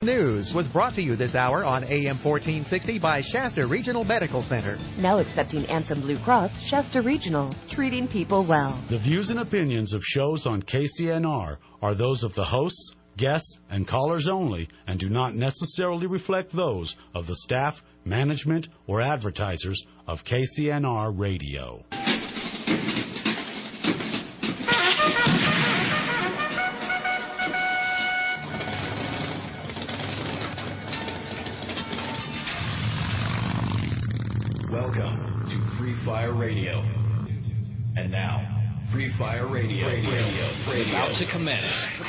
News was brought to you this hour on AM 1460 by Shasta Regional Medical Center. Now accepting Anthem Blue Cross, Shasta Regional, treating people well. The views and opinions of shows on KCNR are those of the hosts, guests, and callers only and do not necessarily reflect those of the staff, management, or advertisers of KCNR Radio. Welcome to Free Fire Radio. And now, Free Fire Radio is about to commence.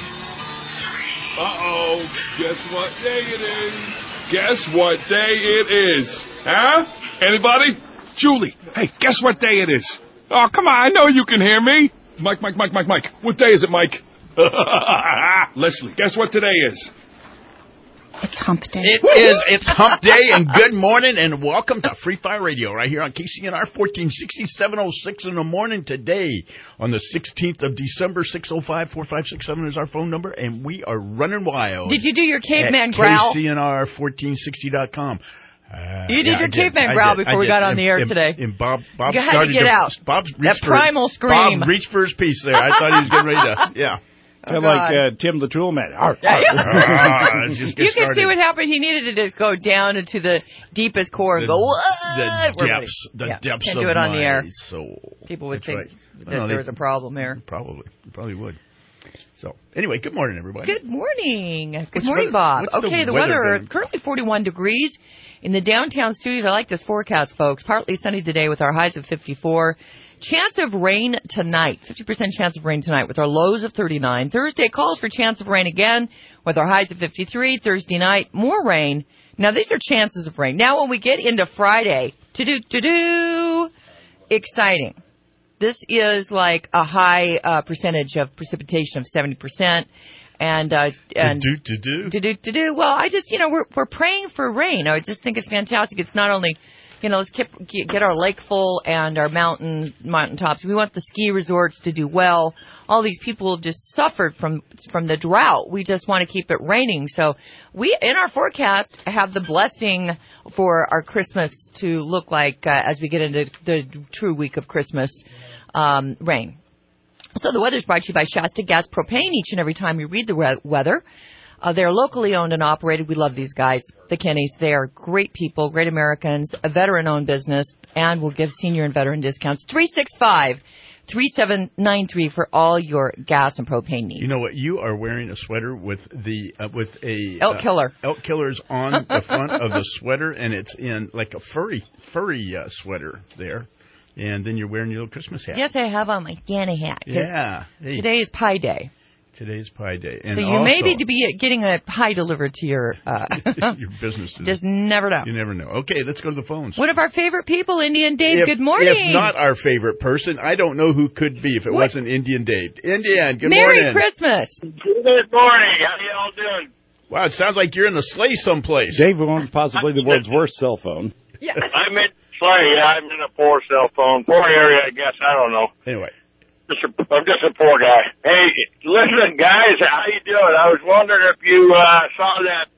Uh-oh, guess what day it is? Guess what day it is? Huh? Anybody? Julie, hey, guess what day it is? Oh, come on, I know you can hear me. Mike. What day is it, Mike? Leslie, guess what today is? It's hump day. It's hump day, and good morning, and welcome to Free Fire Radio right here on KCNR 1460, 706 in the morning today on the 16th of December, 605-4567 is our phone number, and we are running wild. Did you do your caveman growl? KCNR1460.com. You did your caveman growl before we got on the air today. And Bob you had to get out. Bob that primal scream. Bob reached for his piece there. I thought he was getting ready to, yeah. Kind of like Tim the Tool Man. You can see what happened. He needed to just go down into the deepest core and go, what? The depths can't of do it on the air. Soul. People would think that there was a problem there. You probably would. So, anyway, good morning, everybody. Good morning. Good morning, Bob. Okay, the weather currently 41 degrees in the downtown studios. I like this forecast, folks. Partly sunny today with our highs of 54. Chance of rain tonight, 50% chance of rain tonight with our lows of 39. Thursday calls for chance of rain again with our highs of 53. Thursday night, more rain. Now, these are chances of rain. Now, when we get into Friday, exciting. This is like a high percentage of precipitation of 70%. And well, I just, we're praying for rain. I just think it's fantastic. It's not only, let's get our lake full and our mountain tops. We want the ski resorts to do well. All these people have just suffered from the drought. We just want to keep it raining. So we, in our forecast, have the blessing for our Christmas to look like, as we get into the true week of Christmas, rain. So the weather's brought to you by Shasta Gas Propane each and every time you read the weather. They're locally owned and operated. We love these guys, the Kennys. They are great people, great Americans, a veteran-owned business, and will give senior and veteran discounts. 365-3793 for all your gas and propane needs. You know what? You are wearing a sweater with a elk killer. Elk killers on the front of the sweater, and it's in like a furry sweater there. And then you're wearing your little Christmas hat. Yes, I have on my Santa hat. Yeah. Hey. Today is Pie Day. Today's Pie Day. And so you may be getting a pie delivered to your your business today. Just never know. You never know. Okay, let's go to the phones. One of our favorite people, Indian Dave. Good morning. If not our favorite person, I don't know who could be if it wasn't Indian Dave. Indian, good morning. Merry Christmas. Good morning. How you all doing? Wow, it sounds like you're in a sleigh someplace. Dave owns possibly the world's worst cell phone. Yeah. I'm in sleigh. I'm in a poor cell phone. Poor area, I guess. I don't know. Anyway. I'm just a poor guy. Hey, listen, guys, how you doing? I was wondering if you saw that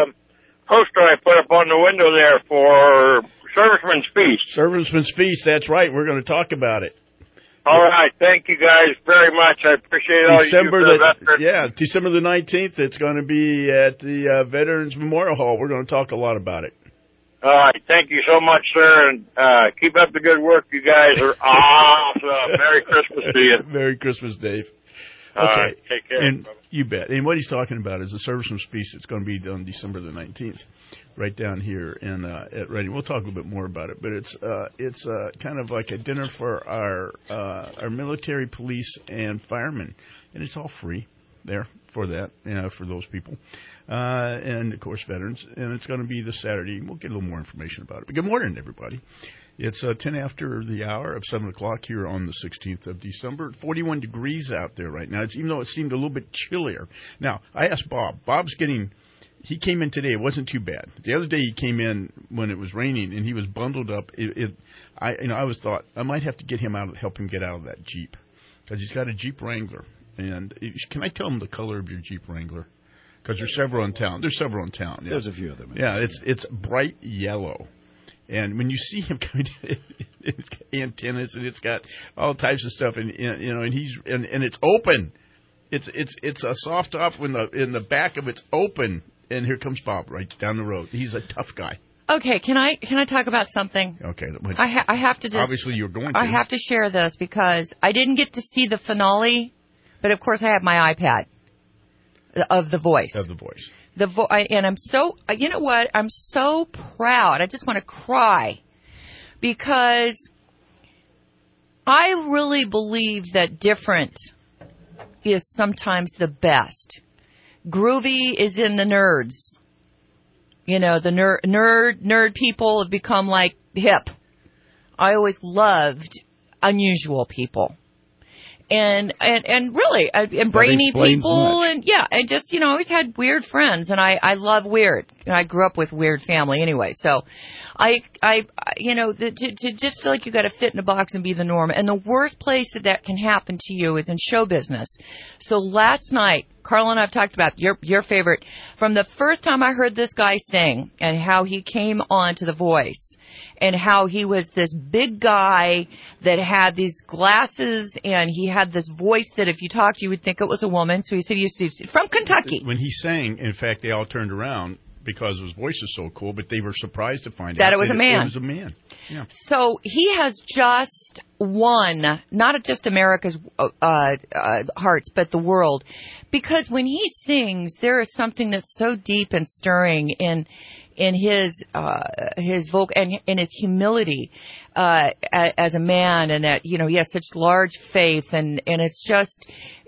poster I put up on the window there for Serviceman's Feast. Serviceman's Feast, that's right. We're going to talk about it. All right. Thank you, guys, very much. I appreciate all you do for the veterans. Yeah, December the 19th, it's going to be at the Veterans Memorial Hall. We're going to talk a lot about it. All right. Thank you so much, sir, and keep up the good work. You guys are awesome. Merry Christmas to you. Merry Christmas, Dave. All right. Take care. And you bet. And what he's talking about is the Serviceman's Feast. It's going to be on December the 19th, right down here at Reading. We'll talk a little bit more about it, but it's kind of like a dinner for our military, police, and firemen, and it's all free there for that, for those people. And, of course, veterans. And it's going to be this Saturday. We'll get a little more information about it. But good morning, everybody. It's 10 after the hour of 7 o'clock here on the 16th of December. 41 degrees out there right now, even though it seemed a little bit chillier. Now, I asked Bob. He came in today. It wasn't too bad. The other day he came in when it was raining, and he was bundled up. I always thought I might have to get him help him get out of that Jeep, because he's got a Jeep Wrangler. And can I tell him the color of your Jeep Wrangler? because there's several in town. There's several in town. Yeah. There's a few of them. Yeah, it's bright yellow. And when you see him coming, it's got antennas and it's got all types of stuff, and it's open. It's a soft top when in the back of it's open, and here comes Bob right down the road. He's a tough guy. Okay, can I talk about something? Okay, I have to just obviously you're going to. I have to share this because I didn't get to see the finale, but of course I have my iPad of The Voice. And I'm so, you know what? I'm so proud. I just want to cry because I really believe that different is sometimes the best. Groovy is in the nerds. You know, the nerd people have become like hip. I always loved unusual people. And really, and brainy people, and just, I always had weird friends, and I love weird. And I grew up with weird family anyway, so to just feel like you got to fit in a box and be the norm. And the worst place that can happen to you is in show business. So last night, Carl and I have talked about your favorite. From the first time I heard this guy sing and how he came on to The Voice, and how he was this big guy that had these glasses, and he had this voice that if you talked, you would think it was a woman. So he said he used to, from Kentucky. When he sang, in fact, they all turned around because his voice is so cool, but they were surprised to find that out it was a man. It was a man. Yeah. So he has just won, not just America's hearts, but the world. Because when he sings, there is something that's so deep and stirring in his vocal and in his humility as a man, and that he has such large faith, and it's just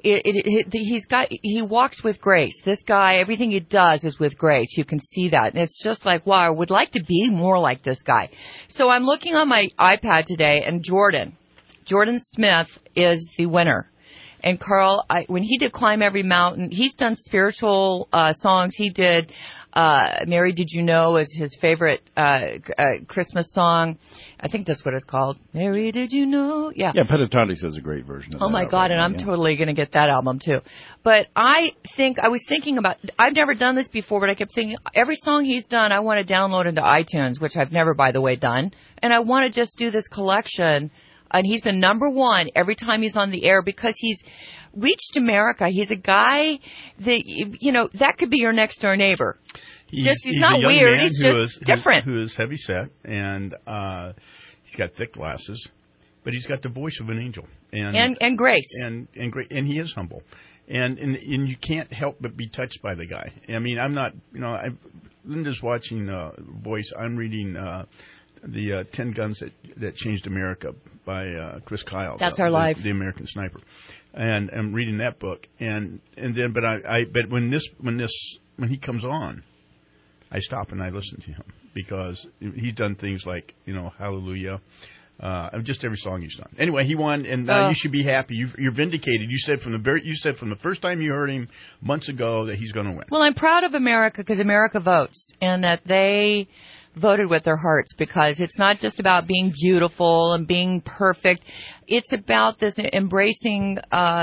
he walks with grace. This guy, everything he does is with grace. You can see that, and it's just like, wow, I would like to be more like this guy. So I'm looking on my iPad today, and Jordan Smith is the winner. And Carl, when he did Climb Every Mountain, he's done spiritual songs. He did Mary Did You Know is his favorite Christmas song. I think that's what it's called. Mary Did You Know? Yeah. Yeah, Pentatonics has a great version of that. Oh, my God, and I'm totally going to get that album, too. But I was thinking about, I've never done this before, but I kept thinking, every song he's done, I want to download into iTunes, which I've never, by the way, done. And I want to just do this collection. And he's been number one every time he's on the air because he's reached America. He's a guy that, that could be your next door neighbor. He's not weird. He's just different. Who is heavy set, and he's got thick glasses, but he's got the voice of an angel. And grace. And great. And he is humble. And you can't help but be touched by the guy. I mean, I'm not, Linda's watching Voice. I'm reading the 10 Guns that Changed America by Chris Kyle. That's our life. The American Sniper. And I'm reading that book. But when he comes on, I stop and I listen to him because he's done things like, Hallelujah. Just every song he's done. Anyway, he won, and you should be happy. You're vindicated. You said from the first time you heard him months ago that he's going to win. Well, I'm proud of America because America votes, and that they voted with their hearts, because it's not just about being beautiful and being perfect. It's about this embracing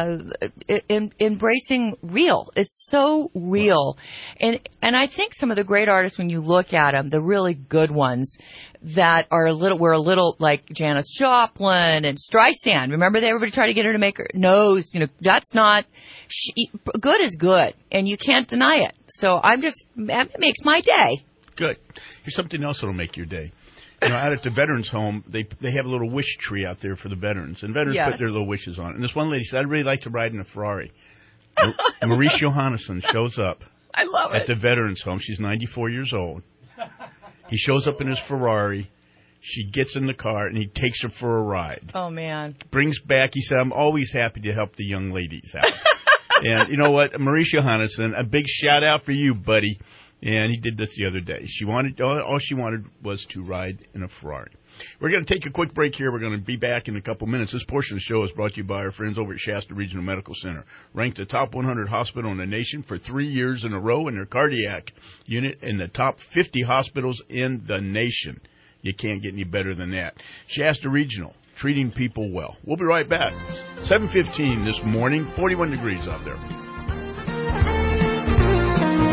real. It's so real. And I think some of the great artists, when you look at them, the really good ones that are were a little like Janis Joplin and Streisand. Remember, everybody tried to get her to make her nose. That's not, good is good, and you can't deny it. So that makes my day. Good. Here's something else that'll make your day. Out at the Veterans Home, they have a little wish tree out there for the veterans, and veterans put their little wishes on it. And this one lady said, "I'd really like to ride in a Ferrari." Maurice Johannesson shows up at the Veterans Home. She's 94 years old. He shows up in his Ferrari. She gets in the car, and he takes her for a ride. Oh, man. Brings back, he said, "I'm always happy to help the young ladies out." And you know what? Maurice Johannesson, a big shout-out for you, buddy. And he did this the other day. All she wanted was to ride in a Ferrari. We're going to take a quick break here. We're going to be back in a couple minutes. This portion of the show is brought to you by our friends over at Shasta Regional Medical Center. Ranked the top 100 hospital in the nation for 3 years in a row in their cardiac unit, in the top 50 hospitals in the nation. You can't get any better than that. Shasta Regional, treating people well. We'll be right back. 7:15 this morning, 41 degrees out there.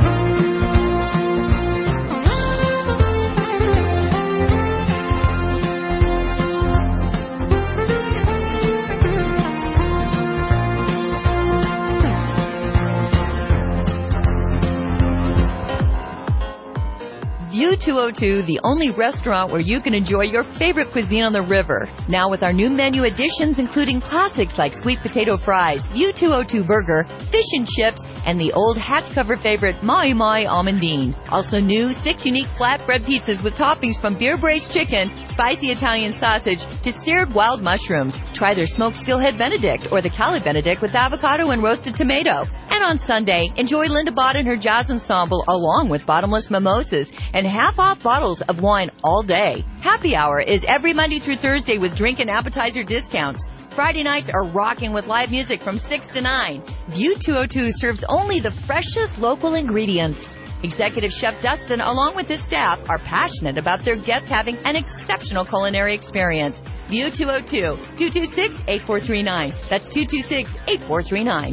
View 202, the only restaurant where you can enjoy your favorite cuisine on the river. Now with our new menu additions, including classics like sweet potato fries, View 202 burger, fish and chips, and the old hatch cover favorite, Mai Mai Almondine. Also new, 6 unique flatbread pizzas with toppings from beer braised chicken, spicy Italian sausage, to seared wild mushrooms. Try their smoked steelhead Benedict or the Cali Benedict with avocado and roasted tomato. And on Sunday, enjoy Linda Bott and her jazz ensemble along with bottomless mimosas and half-off bottles of wine all day. Happy Hour is every Monday through Thursday with drink and appetizer discounts. Friday nights are rocking with live music from 6 to 9. View 202 serves only the freshest local ingredients. Executive Chef Dustin, along with his staff, are passionate about their guests having an exceptional culinary experience. View 202, 226-8439. That's 226-8439.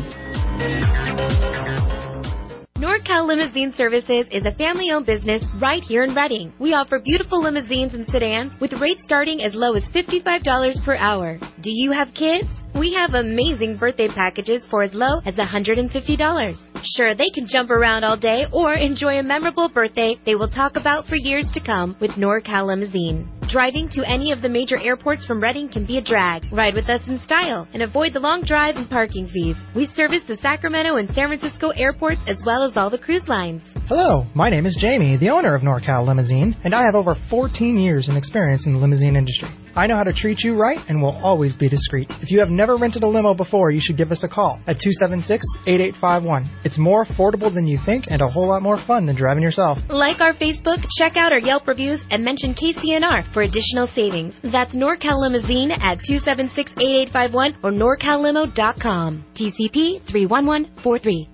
NorCal Limousine Services is a family-owned business right here in Reading. We offer beautiful limousines and sedans with rates starting as low as $55 per hour. Do you have kids? We have amazing birthday packages for as low as $150. Sure, they can jump around all day or enjoy a memorable birthday they will talk about for years to come with NorCal Limousine. Driving to any of the major airports from Reading can be a drag. Ride with us in style and avoid the long drive and parking fees. We service the Sacramento and San Francisco airports as well as all the cruise lines. Hello, my name is Jamie, the owner of NorCal Limousine, and I have over 14 years in experience in the limousine industry. I know how to treat you right and will always be discreet. If you have never rented a limo before, you should give us a call at 276-8851. It's more affordable than you think and a whole lot more fun than driving yourself. Like our Facebook, check out our Yelp reviews, and mention KCNR for additional savings. That's NorCal Limousine at 276-8851 or NorCalLimo.com. TCP 31143.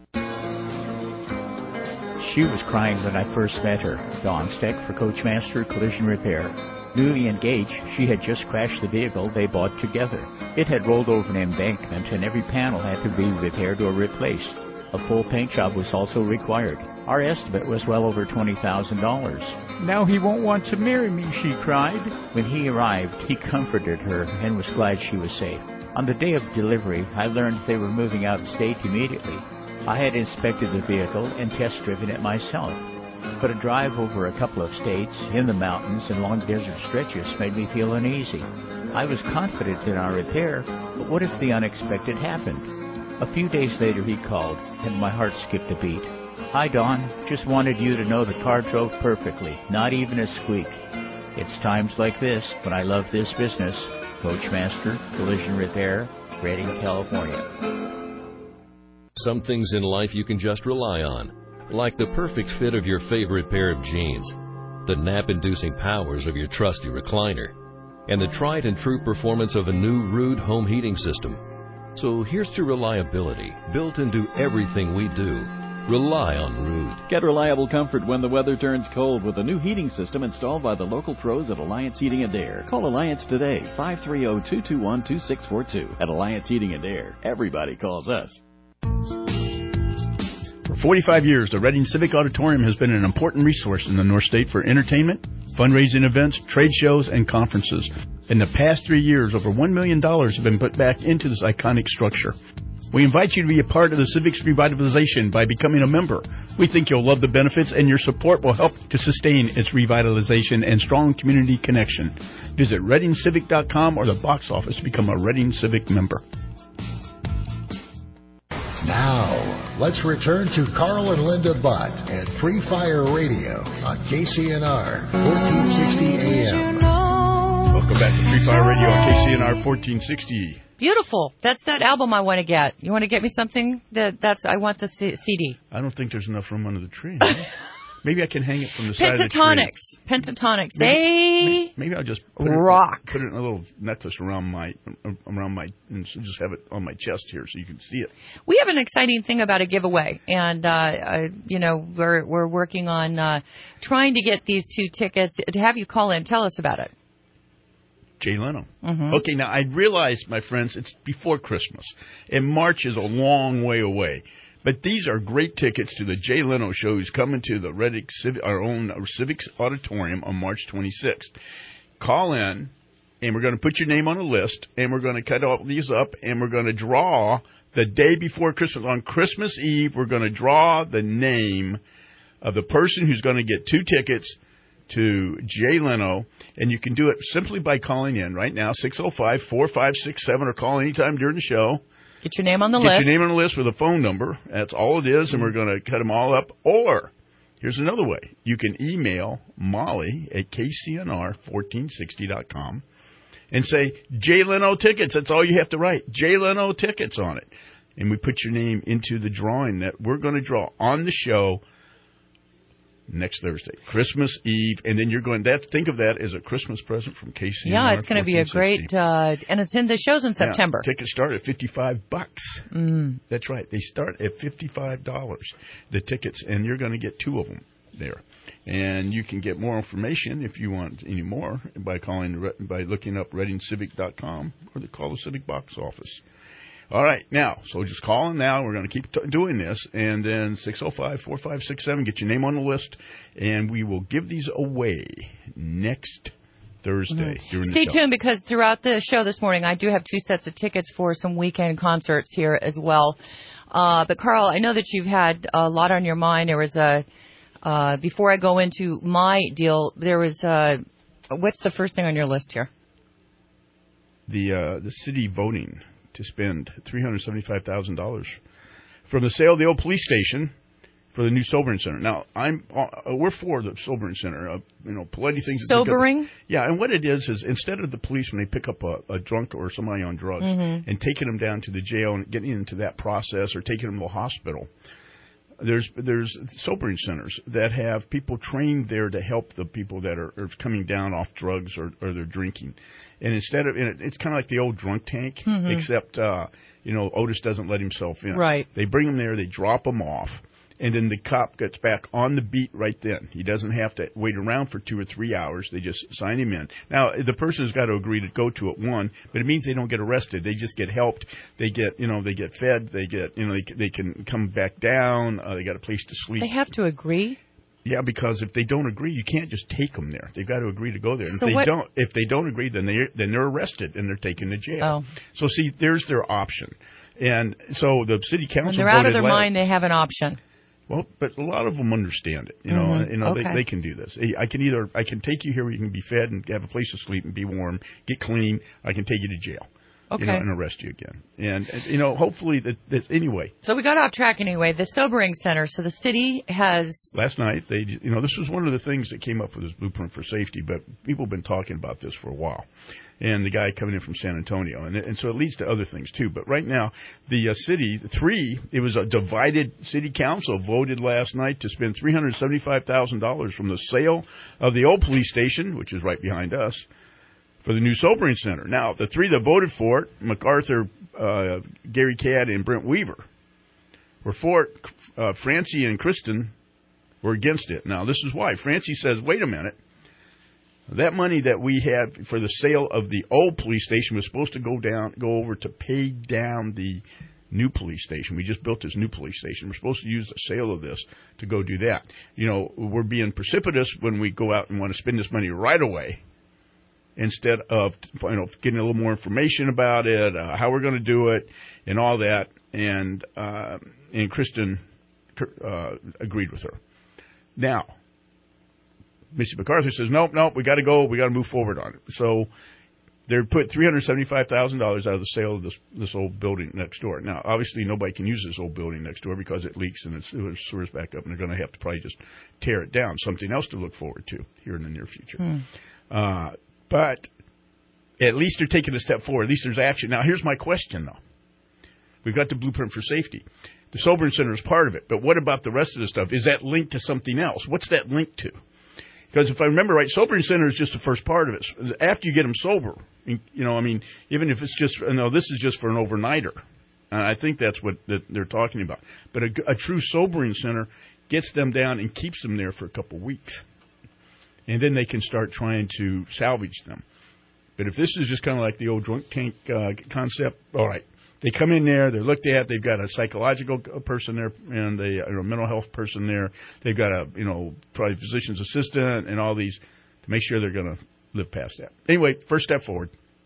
She was crying when I first met her. Dawn Steck for Coachmaster Collision Repair. Newly engaged, she had just crashed the vehicle they bought together. It had rolled over an embankment and every panel had to be repaired or replaced. A full paint job was also required. Our estimate was well over $20,000. Now he won't want to marry me, she cried. When he arrived, he comforted her and was glad she was safe. On the day of delivery, I learned they were moving out of state immediately. I had inspected the vehicle and test-driven it myself. But a drive over a couple of states, in the mountains, and long desert stretches made me feel uneasy. I was confident in our repair, but what if the unexpected happened? A few days later he called, and my heart skipped a beat. Hi, Dawn. Just wanted you to know the car drove perfectly, not even a squeak. It's times like this when I love this business. Coachmaster Collision Repair, Reading, California. Some things in life you can just rely on, like the perfect fit of your favorite pair of jeans, the nap-inducing powers of your trusty recliner, and the tried and true performance of a new Ruud home heating system. So here's to reliability, built into everything we do. Rely on Ruud. Get reliable comfort when the weather turns cold with a new heating system installed by the local pros at Alliance Heating and Air. Call Alliance today, 530-221-2642. At Alliance Heating and Air, everybody calls us. For 45 years, the Reading Civic Auditorium has been an important resource in the North State for entertainment, fundraising events, trade shows, and conferences. In the past 3 years, over $1 million have been put back into this iconic structure. We invite you to be a part of the Civic's revitalization by becoming a member. We think you'll love the benefits, and your support will help to sustain its revitalization and strong community connection. Visit ReadingCivic.com or the box office to become a Reading Civic member. Now, let's return to Carl and Linda Bott at Free Fire Radio on KCNR 1460 AM. Welcome back to Free Fire Radio on KCNR 1460. Beautiful. That's that album I want to get. You want to get me something? I want the CD. I don't think there's enough room under the tree. Maybe I can hang it from the side of the tree. Pentatonics. Maybe I'll just put rock. Put it in a little necklace around my, and just have it on my chest here so you can see it. We have an exciting thing about a giveaway, and we're working on trying to get these 2 tickets to have you call in. Tell us about it. Jay Leno. Mm-hmm. Okay, now I realize, my friends, it's before Christmas, and March is a long way away. But these are great tickets to the Jay Leno show who's coming to the Reading our own Civics Auditorium on March 26th. Call in, and we're going to put your name on a list, and we're going to cut all these up, and we're going to draw the day before Christmas. On Christmas Eve, we're going to draw the name of the person who's going to get 2 tickets to Jay Leno, and you can do it simply by calling in right now, 605-4567, or call anytime during the show. Get your name on the list. Get your name on the list with a phone number. That's all it is, and we're going to cut them all up. Or, here's another way. You can email Molly at kcnr1460.com and say, Jay Leno tickets. That's all you have to write. Jay Leno tickets on it. And we put your name into the drawing that we're going to draw on the show next Thursday, Christmas Eve, and then you're going. Think of that as a Christmas present from KCNR. Yeah, it's going to be a great, and it's in the shows in September. Tickets start at $55. That's right, they start at $55. The tickets, and you're going to get 2 of them there. And you can get more information if you want any more by looking up ReadingCivic.com or call the Civic Box office. All right, now, so just call in now. We're going to keep doing this, and then 605-4567, get your name on the list, and we will give these away next Thursday. Stay tuned, because throughout the show this morning, I do have 2 sets of tickets for some weekend concerts here as well. But, Carl, I know that you've had a lot on your mind. There was before I go into my deal, there was what's the first thing on your list here? The city voting to spend $375,000 from the sale of the old police station for the new sobering center. Now, we're for the sobering center. Plenty of things. Sobering? Yeah, and what it is instead of the police when they pick up a drunk or somebody on drugs and taking them down to the jail and getting into that process or taking them to the hospital, there's sobering centers that have people trained there to help the people that are coming down off drugs or they're drinking. And it's kind of like the old drunk tank, except, Otis doesn't let himself in. Right. They bring him there, they drop him off, and then the cop gets back on the beat right then. He doesn't have to wait around for 2 or 3 hours. They just sign him in. Now, the person's got to agree to go to it, but it means they don't get arrested. They just get helped. They get fed. They get, they can come back down. They got a place to sleep. They have to agree? Yeah, because if they don't agree, you can't just take them there. They've got to agree to go there. And so if they don't agree, then they're arrested and they're taken to jail. Oh. So see, there's their option. And so the city council. When they're out of their mind, they have an option. Well, but a lot of them understand it. They can do this. I can take you here where you can be fed and have a place to sleep and be warm, get clean. I can take you to jail. Okay. And arrest you again. And hopefully that anyway. So we got off track anyway. The sobering center. So the city has. Last night this was one of the things that came up with this blueprint for safety, but people have been talking about this for a while. And the guy coming in from San Antonio, and so it leads to other things too. But right now, the city it was a divided city council voted last night to spend $375,000 from the sale of the old police station, which is right behind us, for the new sobering center. Now, the 3 that voted for it, MacArthur, Gary Cadd, and Brent Weaver, were for it. Francie and Kristen were against it. Now, this is why. Francie says, wait a minute. That money that we had for the sale of the old police station was supposed to go over to pay down the new police station. We just built this new police station. We're supposed to use the sale of this to go do that. We're being precipitous when we go out and want to spend this money right away, instead of getting a little more information about it, how we're going to do it, and all that. And Kristen agreed with her. Now, Mr. MacArthur says, nope, we got to go. We got to move forward on it. So they put $375,000 out of the sale of this old building next door. Now, obviously, nobody can use this old building next door because it leaks and its sewers back up, and they're going to have to probably just tear it down. Something else to look forward to here in the near future. But at least they're taking a step forward. At least there's action. Now, here's my question, though. We've got the blueprint for safety. The sobering center is part of it. But what about the rest of the stuff? Is that linked to something else? What's that linked to? Because if I remember right, sobering center is just the first part of it. After you get them sober, even if it's just, this is just for an overnighter. I think that's what they're talking about. But a true sobering center gets them down and keeps them there for a couple of weeks. And then they can start trying to salvage them. But if this is just kind of like the old drunk tank concept, all right. They come in there, they're looked at, they've got a psychological person there and a mental health person there. They've got a, probably physician's assistant and all these to make sure they're going to live past that. Anyway, first step forward.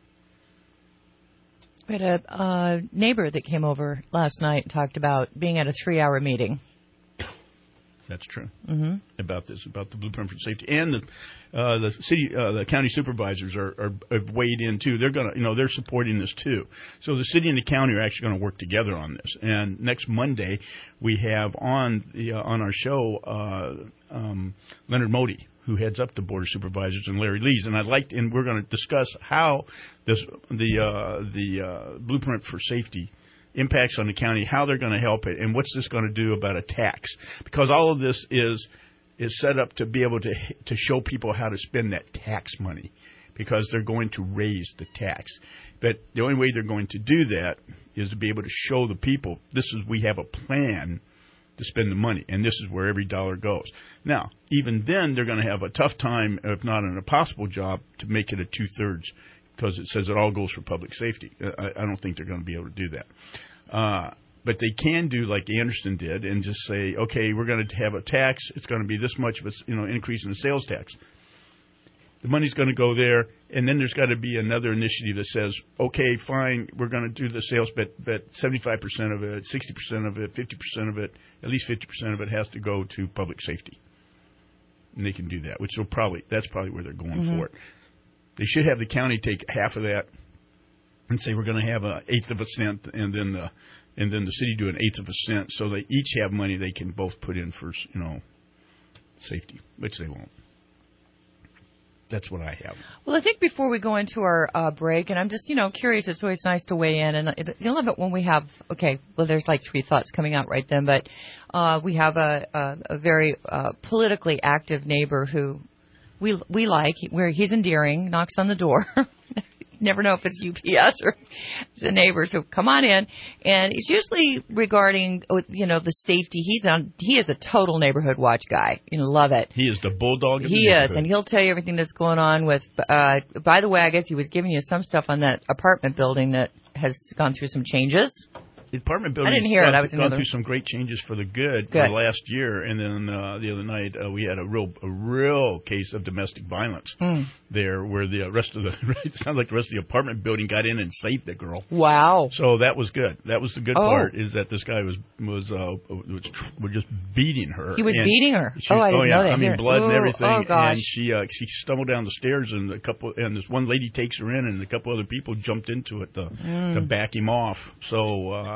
We had a neighbor that came over last night and talked about being at a 3-hour meeting. That's true. Mm-hmm. About the blueprint for safety, and the county supervisors have weighed in too. They're they're supporting this too. So the city and the county are actually going to work together on this. And next Monday we have on our show Leonard Modi, who heads up the Board of Supervisors, and Larry Lees, and we're going to discuss how the blueprint for safety impacts on the county, how they're going to help it, and what's this going to do about a tax? Because all of this is set up to be able to show people how to spend that tax money, because they're going to raise the tax. But the only way they're going to do that is to be able to show the people we have a plan to spend the money, and this is where every dollar goes. Now, even then, they're going to have a tough time, if not an impossible job, to make it a 2/3, because it says it all goes for public safety. I don't think they're going to be able to do that. But they can do like Anderson did and just say, okay, we're going to have a tax. It's going to be this much of an increase in the sales tax. The money's going to go there, and then there's got to be another initiative that says, okay, fine, we're going to do the sales, but 75% of it, 60% of it, 50% of it, at least 50% of it has to go to public safety. And they can do that, that's probably where they're going for it. They should have the county take half of that and say we're going to have 1/8 of a cent, and then the city do 1/8 of a cent, so they each have money they can both put in for safety, which they won't. That's what I have. Well, I think before we go into our break, and I'm just curious, it's always nice to weigh in, and you love it when we have there's like 3 thoughts coming out right then, but we have a very politically active neighbor who we like, where he's endearing, knocks on the door. Never know if it's UPS or the neighbor, so come on in. And it's usually regarding, the safety. He is a total neighborhood watch guy. Love it. He is the bulldog of the neighborhood. He is, and he'll tell you everything that's going on with, by the way, I guess he was giving you some stuff on that apartment building that has gone through some changes. The apartment building I didn't hear it. I was gone through some great changes for the good. For last year, and then the other night we had a real case of domestic violence there, where the rest of it sounds like the rest of the apartment building got in and saved the girl. Wow! So that was good. That was the good part, is that this guy was just beating her. He was beating her. I didn't know that. I mean, blood and everything. Oh gosh! And she stumbled down the stairs, and this one lady takes her in, and a couple other people jumped into it to back him off. So.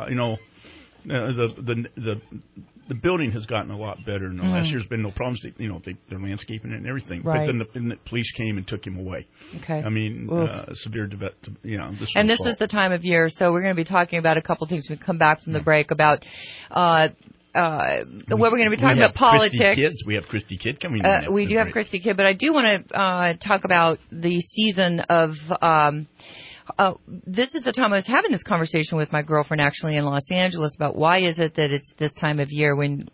The building has gotten a lot better. In the last year, there's been no problems. They're landscaping it and everything. Right. But then the police came and took him away. Okay. I mean, severe. This is the time of year, so we're going to be talking about a couple of things when we come back from the break about. We're going to be talking about politics. We have Christy Kidd coming in. We do have Christy Kidd, but I do want to talk about the season of. This is the time I was having this conversation with my girlfriend actually in Los Angeles about why is it that it's this time of year when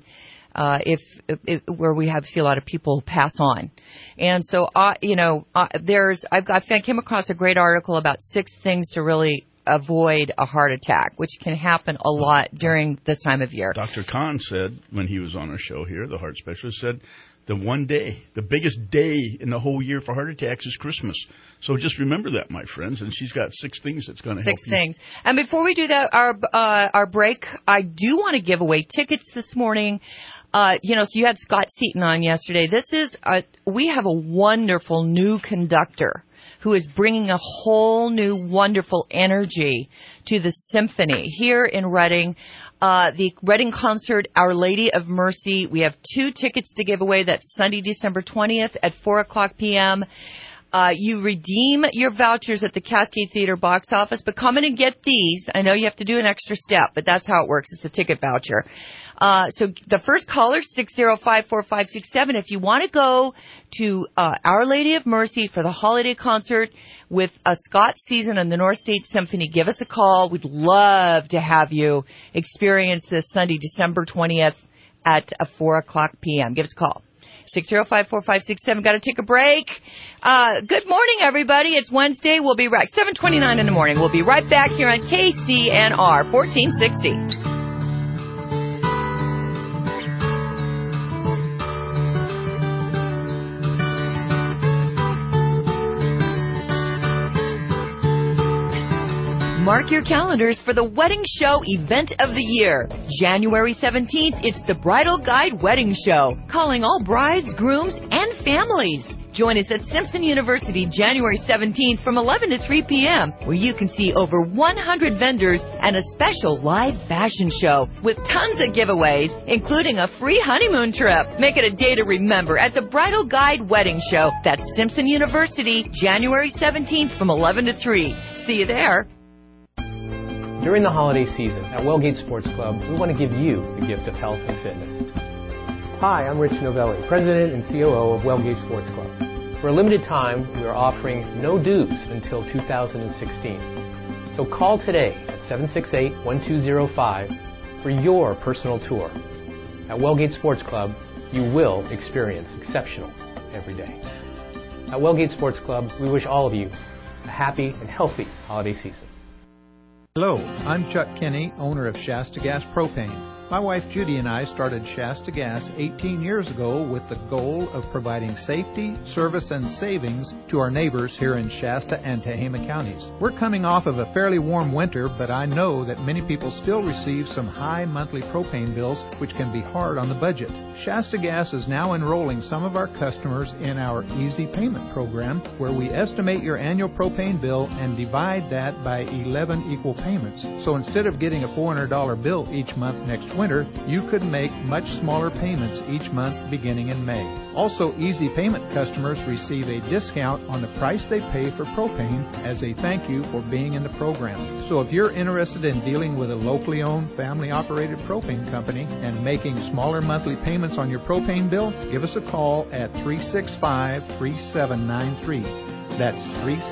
where we see a lot of people pass on. And so, I came across a great article about 6 things to really avoid a heart attack, which can happen a lot during this time of year. Dr. Kahn said when he was on our show here, the heart specialist said, the biggest day in the whole year for heart attacks is Christmas. So just remember that, my friends. And she's got 6 things that's going to help you. 6 things. And before we do that, our break, I do want to give away tickets this morning. So you had Scott Seaton on yesterday. We have a wonderful new conductor who is bringing a whole new wonderful energy to the symphony here in Reading. The Reading concert, Our Lady of Mercy. We have 2 tickets to give away. That's Sunday, December 20th at 4:00 p.m. You redeem your vouchers at the Cascade Theater box office, but come in and get these. I know you have to do an extra step, but that's how it works. It's a ticket voucher. So the first caller, 605-4567. If you want to go to Our Lady of Mercy for the holiday concert with Scott Season and the North State Symphony, give us a call. We'd love to have you experience this Sunday, December 20th at 4:00 p.m. Give us a call. 605-4567. Got to take a break. Good morning, everybody. It's Wednesday. We'll be right 7:29 in the morning. We'll be right back here on KCNR 1460. Mark your calendars for the Wedding Show event of the year. January 17th, it's the Bridal Guide Wedding Show, calling all brides, grooms, and families. Join us at Simpson University January 17th from 11 to 3 p.m., where you can see over 100 vendors and a special live fashion show with tons of giveaways, including a free honeymoon trip. Make it a day to remember at the Bridal Guide Wedding Show. That's Simpson University, January 17th from 11 to 3. See you there. During the holiday season at Wellgate Sports Club, we want to give you the gift of health and fitness. Hi, I'm Rich Novelli, President and COO of Wellgate Sports Club. For a limited time, we are offering no dues until 2016. So call today at 768-1205 for your personal tour. At Wellgate Sports Club, you will experience exceptional every day. At Wellgate Sports Club, we wish all of you a happy and healthy holiday season. Hello, I'm Chuck Kinney, owner of Shasta Gas Propane. My wife Judy and I started Shasta Gas 18 years ago with the goal of providing safety, service, and savings to our neighbors here in Shasta and Tehama counties. We're coming off of a fairly warm winter, but I know that many people still receive some high monthly propane bills, which can be hard on the budget. Shasta Gas is now enrolling some of our customers in our Easy Payment program, where we estimate your annual propane bill and divide that by 11 equal payments. So instead of getting a $400 bill each month next winter, you could make much smaller payments each month beginning in May. Also, Easy Payment customers receive a discount on the price they pay for propane as a thank you for being in the program. So if you're interested in dealing with a locally owned, family-operated propane company and making smaller monthly payments on your propane bill, give us a call at 365-3793. That's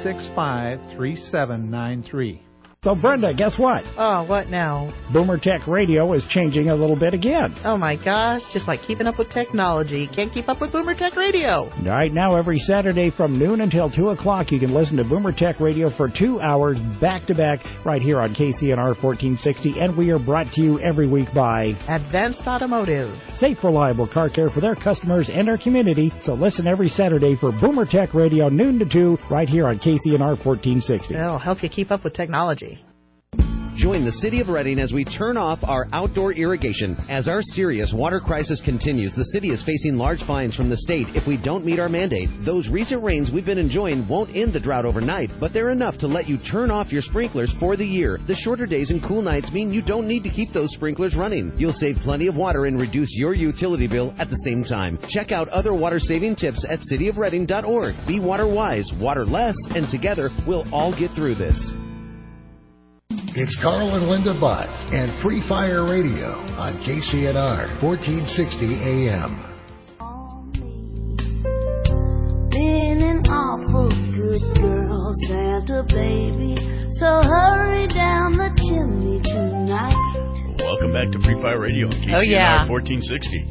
365-3793. So, Brenda, guess what? Oh, what now? Boomer Tech Radio is changing a little bit again. Oh, my gosh. Just like keeping up with technology. Can't keep up with Boomer Tech Radio. Right now, every Saturday from noon until 2 o'clock, you can listen to Boomer Tech Radio for 2 hours back-to-back right here on KCNR 1460. And we are brought to you every week by Advanced Automotive. Safe, reliable car care for their customers and our community. So listen every Saturday for Boomer Tech Radio, noon to 2, right here on KCNR 1460. It'll help you keep up with technology. Join the City of Reading as we turn off our outdoor irrigation. As our serious water crisis continues, the city is facing large fines from the state if we don't meet our mandate. Those recent rains we've been enjoying won't end the drought overnight, but they're enough to let you turn off your sprinklers for the year. The shorter days and cool nights mean you don't need to keep those sprinklers running. You'll save plenty of water and reduce your utility bill at the same time. Check out other water-saving tips at cityofreading.org. Be water wise, water less, and together we'll all get through this. It's Carl and Linda Butt and Free Fire Radio on KCNR 1460 AM. Been an awful good girl, Santa baby, so hurry down the chimney tonight. Welcome back to Free Fire Radio on KCNR 1460.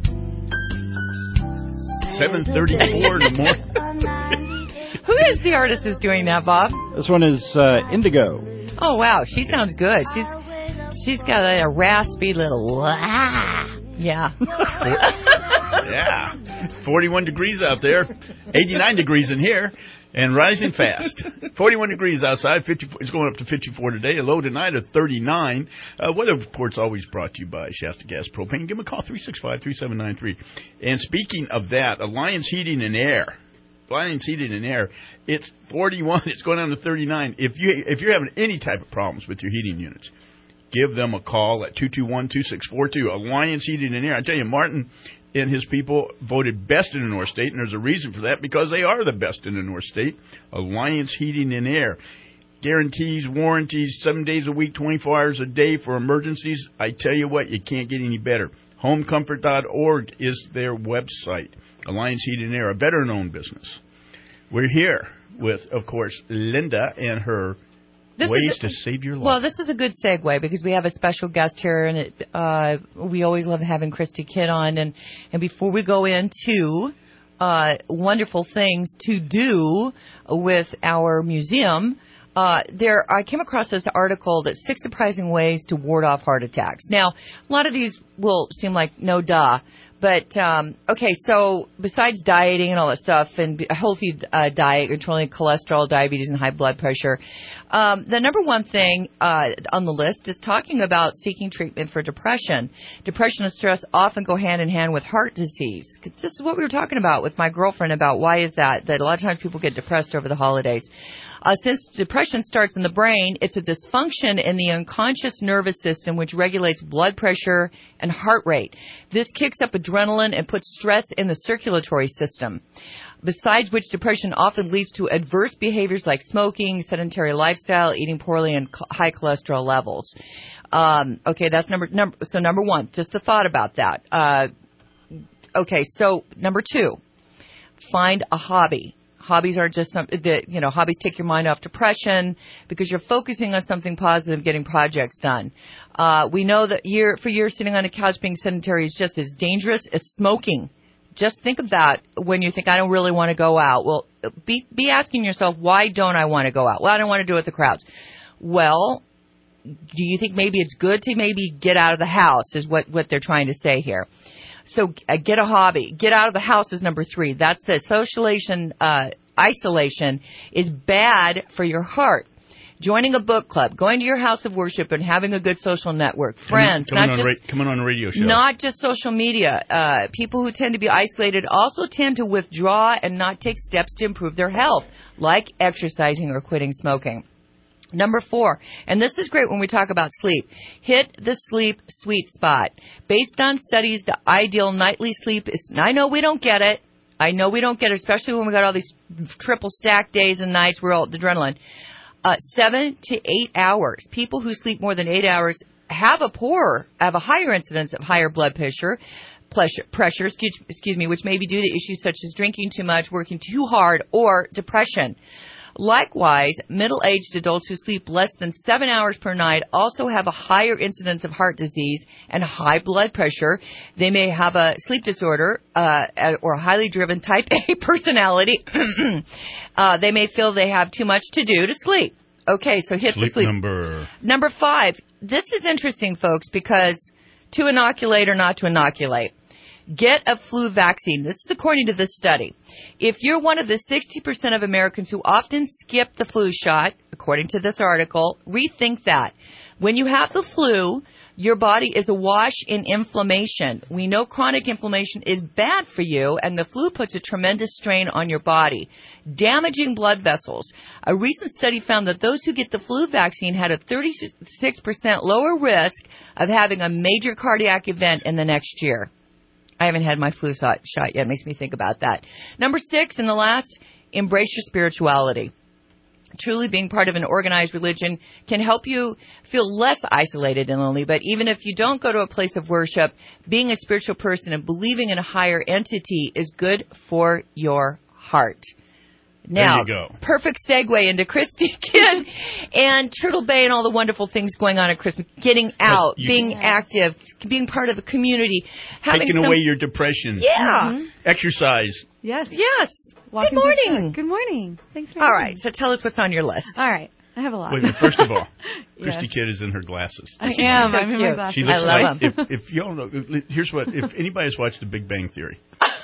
7:34 in the morning. Who is the artist is doing that, Bob? This one is Indigo. Oh, wow. She sounds good. She's got a raspy little... Yeah. Yeah. 41 degrees out there. 89 degrees in here. And rising fast. 41 degrees outside. 50, it's going up to 54 today. A low tonight of 39. Weather report's always brought to you by Shasta Gas Propane. Give them a call, 365-3793. And speaking of that, Alliance Heating and Air. Alliance Heating and Air, it's 41. It's going down to 39. If you're having any type of problems with your heating units, give them a call at 221-2642. Alliance Heating and Air. I tell you, Martin and his people voted best in the North State, and there's a reason for that, because they are the best in the North State. Alliance Heating and Air. Guarantees, warranties, 7 days a week, 24 hours a day for emergencies. I tell you what, you can't get any better. Homecomfort.org is their website. Alliance Heating and Air, a veteran-owned business. We're here with, of course, Linda and her ways to save your life. Well, this is a good segue because we have a special guest here, and we always love having Christy Kidd on. And before we go into wonderful things to do with our museum, I came across this article that 6 surprising ways to ward off heart attacks. Now, a lot of these will seem like no duh. But, okay, so besides dieting and all that stuff and a healthy diet, controlling cholesterol, diabetes, and high blood pressure, the number one thing on the list is talking about seeking treatment for depression. Depression and stress often go hand in hand with heart disease. This is what we were talking about with my girlfriend about why is that a lot of times people get depressed over the holidays. Since depression starts in the brain, it's a dysfunction in the unconscious nervous system which regulates blood pressure and heart rate. This kicks up adrenaline and puts stress in the circulatory system. Besides which, depression often leads to adverse behaviors like smoking, sedentary lifestyle, eating poorly, and high cholesterol levels. Okay, that's number one. Just a thought about that. Okay, so number two, find a hobby. Hobbies are just hobbies take your mind off depression because you're focusing on something positive, getting projects done. We know that for years sitting on a couch being sedentary is just as dangerous as smoking. Just think of that when you think, I don't really want to go out. Well, be asking yourself, why don't I want to go out? Well, I don't want to do it with the crowds. Well, do you think maybe it's good to maybe get out of the house is what they're trying to say here. So get a hobby. Get out of the house is number 3. That's the isolation is bad for your heart. Joining a book club, going to your house of worship, and having a good social network, friends, coming on a radio show, not just social media. People who tend to be isolated also tend to withdraw and not take steps to improve their health, like exercising or quitting smoking. Number 4, and this is great when we talk about sleep, hit the sleep sweet spot. Based on studies, the ideal nightly sleep is, I know we don't get it, especially when we got all these triple stack days and nights, we're all adrenaline. 7 to 8 hours. People who sleep more than 8 hours have a higher incidence of higher blood pressure, which may be due to issues such as drinking too much, working too hard, or depression. Likewise, middle-aged adults who sleep less than 7 hours per night also have a higher incidence of heart disease and high blood pressure. They may have a sleep disorder or a highly driven type A personality. They may feel they have too much to do to sleep. Okay, so hit the sleep. Number 5. This is interesting, folks, because to inoculate or not to inoculate. Get a flu vaccine. This is according to this study. If you're one of the 60% of Americans who often skip the flu shot, according to this article, rethink that. When you have the flu, your body is awash in inflammation. We know chronic inflammation is bad for you, and the flu puts a tremendous strain on your body, damaging blood vessels. A recent study found that those who get the flu vaccine had a 36% lower risk of having a major cardiac event in the next year. I haven't had my flu shot yet. It makes me think about that. Number 6, and the last, embrace your spirituality. Truly being part of an organized religion can help you feel less isolated and lonely. But even if you don't go to a place of worship, being a spiritual person and believing in a higher entity is good for your heart. Now, there you go. Perfect segue into Christy Kidd and Turtle Bay and all the wonderful things going on at Christmas. Getting out, being active, being part of a community. Taking away your depression. Yeah. Mm-hmm. Exercise. Yes. Good morning. Good morning. Thanks for All right, so tell us what's on your list. All right. I have a lot. Wait, first of all, Christy Kidd is in her glasses. I am. I'm in my glasses. She looks like, if you all know, here's what, if anybody has watched The Big Bang Theory,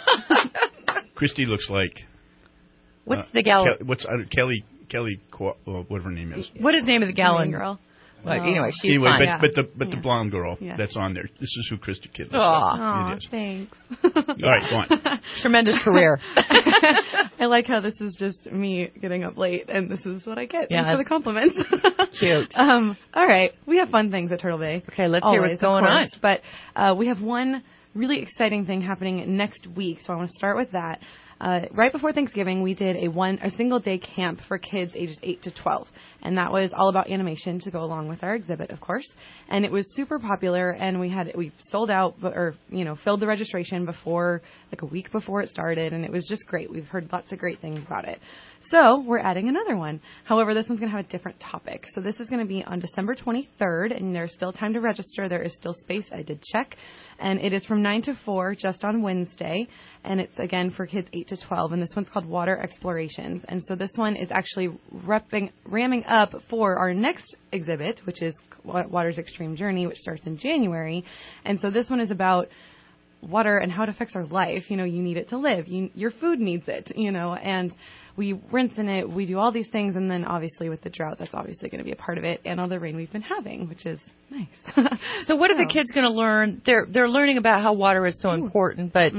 Christy looks like... What's the gal? Kelly, whatever her name is. What is the name of the gal? Girl. Well, anyway, she's fine. But the blonde girl that's on there. This is who Christy Kidd looks like. It is. Thanks. All right, go on. Tremendous career. I like how this is just me getting up late, and this is what I get. Thanks for the compliments. Cute. All right, we have fun things at Turtle Bay. Okay, let's hear what's going on. But we have one really exciting thing happening next week, so I want to start with that. Right before Thanksgiving, we did a single-day camp for kids ages 8 to 12, and that was all about animation to go along with our exhibit, of course. And it was super popular, and we sold out or filled the registration before, like a week before it started, and it was just great. We've heard lots of great things about it. So we're adding another one. However, this one's going to have a different topic. So this is going to be on December 23rd, and there's still time to register. There is still space. I did check. And it is from 9 to 4 just on Wednesday. And it's, again, for kids 8 to 12. And this one's called Water Explorations. And so this one is actually ramming up for our next exhibit, which is Water's Extreme Journey, which starts in January. And so this one is about water and how it affects our life. You know, you need it to live. Your food needs it, you know, and we rinse in it. We do all these things. And then obviously with the drought, that's obviously going to be a part of it, and all the rain we've been having, which is nice. So what are the kids going to learn? They're learning about how water is so important, but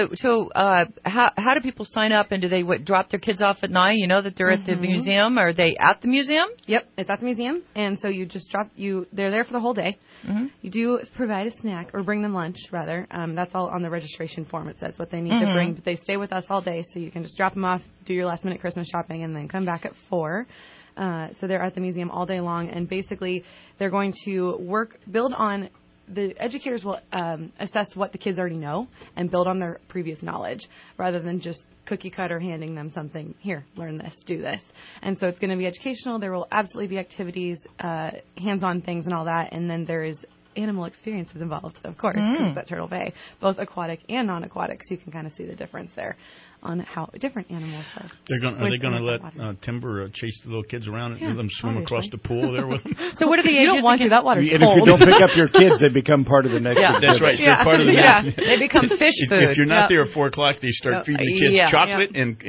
how do people sign up, and do they drop their kids off at 9? You know that they're at the museum. Are they at the museum? Yep, it's at the museum, and so you just they're there for the whole day. You do provide a snack, or bring them lunch, rather. That's all on the registration form. It says what they need to bring, but they stay with us all day, so you can just drop them off, do your last-minute Christmas shopping, and then come back at 4. So they're at the museum all day long, and basically they're going to build on, the educators will assess what the kids already know and build on their previous knowledge, rather than just cookie cutter handing them something, here, learn this, do this. And so it's going to be educational. There will absolutely be activities, hands-on things and all that, and then there is animal experiences involved, of course, because it's at Turtle Bay, both aquatic and non-aquatic, so you can kind of see the difference there on how different animals are. Are they going to let Timber chase the little kids around and let them swim across the pool there with them? So what are the ages? You don't want to. That water's and cold. if you don't pick up your kids, they become part of the next. That's right. They're part of the. They become fish food. If you're not there at 4 o'clock, they start feeding the kids chocolate and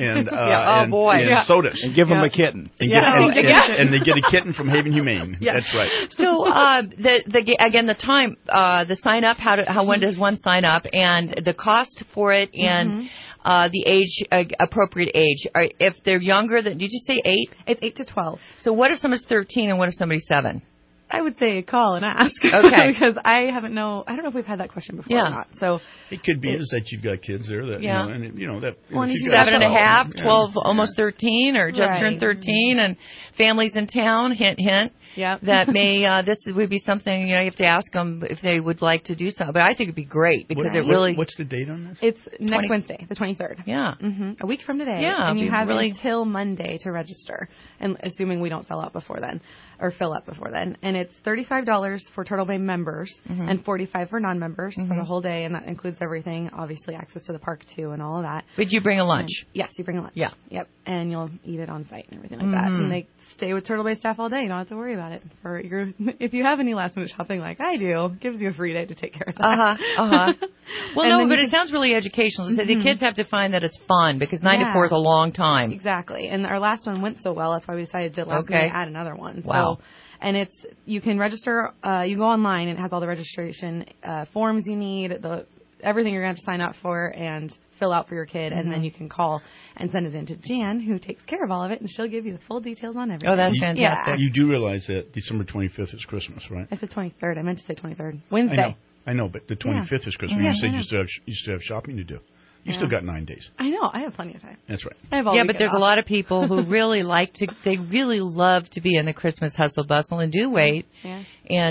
sodas, and give them a kitten. And they get a kitten from Haven Humane. That's right. So the time, the sign up. When does one sign up, and the cost for it, and the age, appropriate age. If they're younger, did you say 8? It's 8 to 12. So what if somebody's 13 and what if somebody's 7? I would say call and ask. Okay. Because I don't know if we've had that question before or not. So it could be that you've got kids there that that 7.5, 12, almost 13, or just turned 13, and families in town. Hint, hint. Yeah. That may this would be something you have to ask them if they would like to do so. But I think it'd be great because What's the date on this? It's next Wednesday, the 23rd. Yeah. A week from today. Yeah. And you have until Monday to register, and assuming we don't sell out before then. Or fill up before then. And it's $35 for Turtle Bay members and $45 for non-members for the whole day, and that includes everything, obviously access to the park too and all of that. But you bring a lunch? Yes, you bring a lunch. Yeah. Yep. And you'll eat it on site and everything like that. And they stay with Turtle Bay staff all day. You don't have to worry about it. If you have any last-minute shopping like I do, it gives you a free day to take care of that. Well, but it sounds really educational. So the kids have to find that it's fun because 9 to 4 is a long time. Exactly. And our last one went so well, that's why we decided to add another one. Wow. So, and you can register, you go online and it has all the registration forms you need, everything you're going to have to sign up for and fill out for your kid, and then you can call and send it in to Jan, who takes care of all of it, and she'll give you the full details on everything. Oh, that's fantastic. You do realize that December 25th is Christmas, right? I said 23rd. I meant to say 23rd. Wednesday. I know, but the 25th is Christmas. You said you still have shopping to do. You still got 9 days. I know. I have plenty of time. That's right. But there's a lot of people who really they really love to be in the Christmas hustle bustle and do wait. Yeah.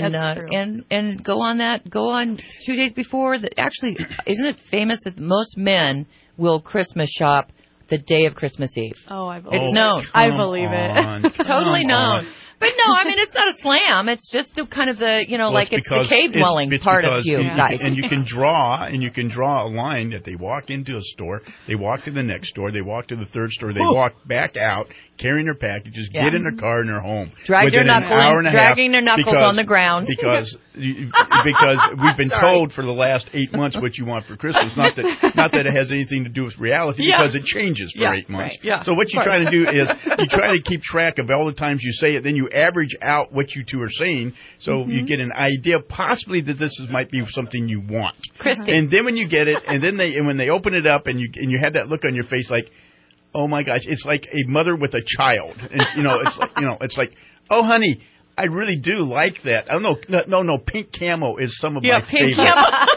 And go on 2 days before. Actually, isn't it famous that most men will Christmas shop the day of Christmas Eve? Oh, I believe it's known. I believe it. Totally known. But no, I mean, it's not a slam. It's just the kind of it's the cave dwelling part of you guys. And you can draw a line that they walk into a store, they walk to the next store, they walk to the third store, they walk back out, carrying their packages, get in their car and they're home. Dragging their knuckles on the ground. Because we've been told for the last 8 months what you want for Christmas. Not that it has anything to do with reality, because it changes for 8 months. Right. Yeah. So what you try to do is you try to keep track of all the times you say it, then you average out what you two are saying, so you get an idea possibly that this might be something you want. Christy. And then when you get it, and then when they open it up, and you have that look on your face like, oh my gosh, it's like a mother with a child, and it's like, oh honey, I really do like that. Oh no, pink camo is some of my favorite.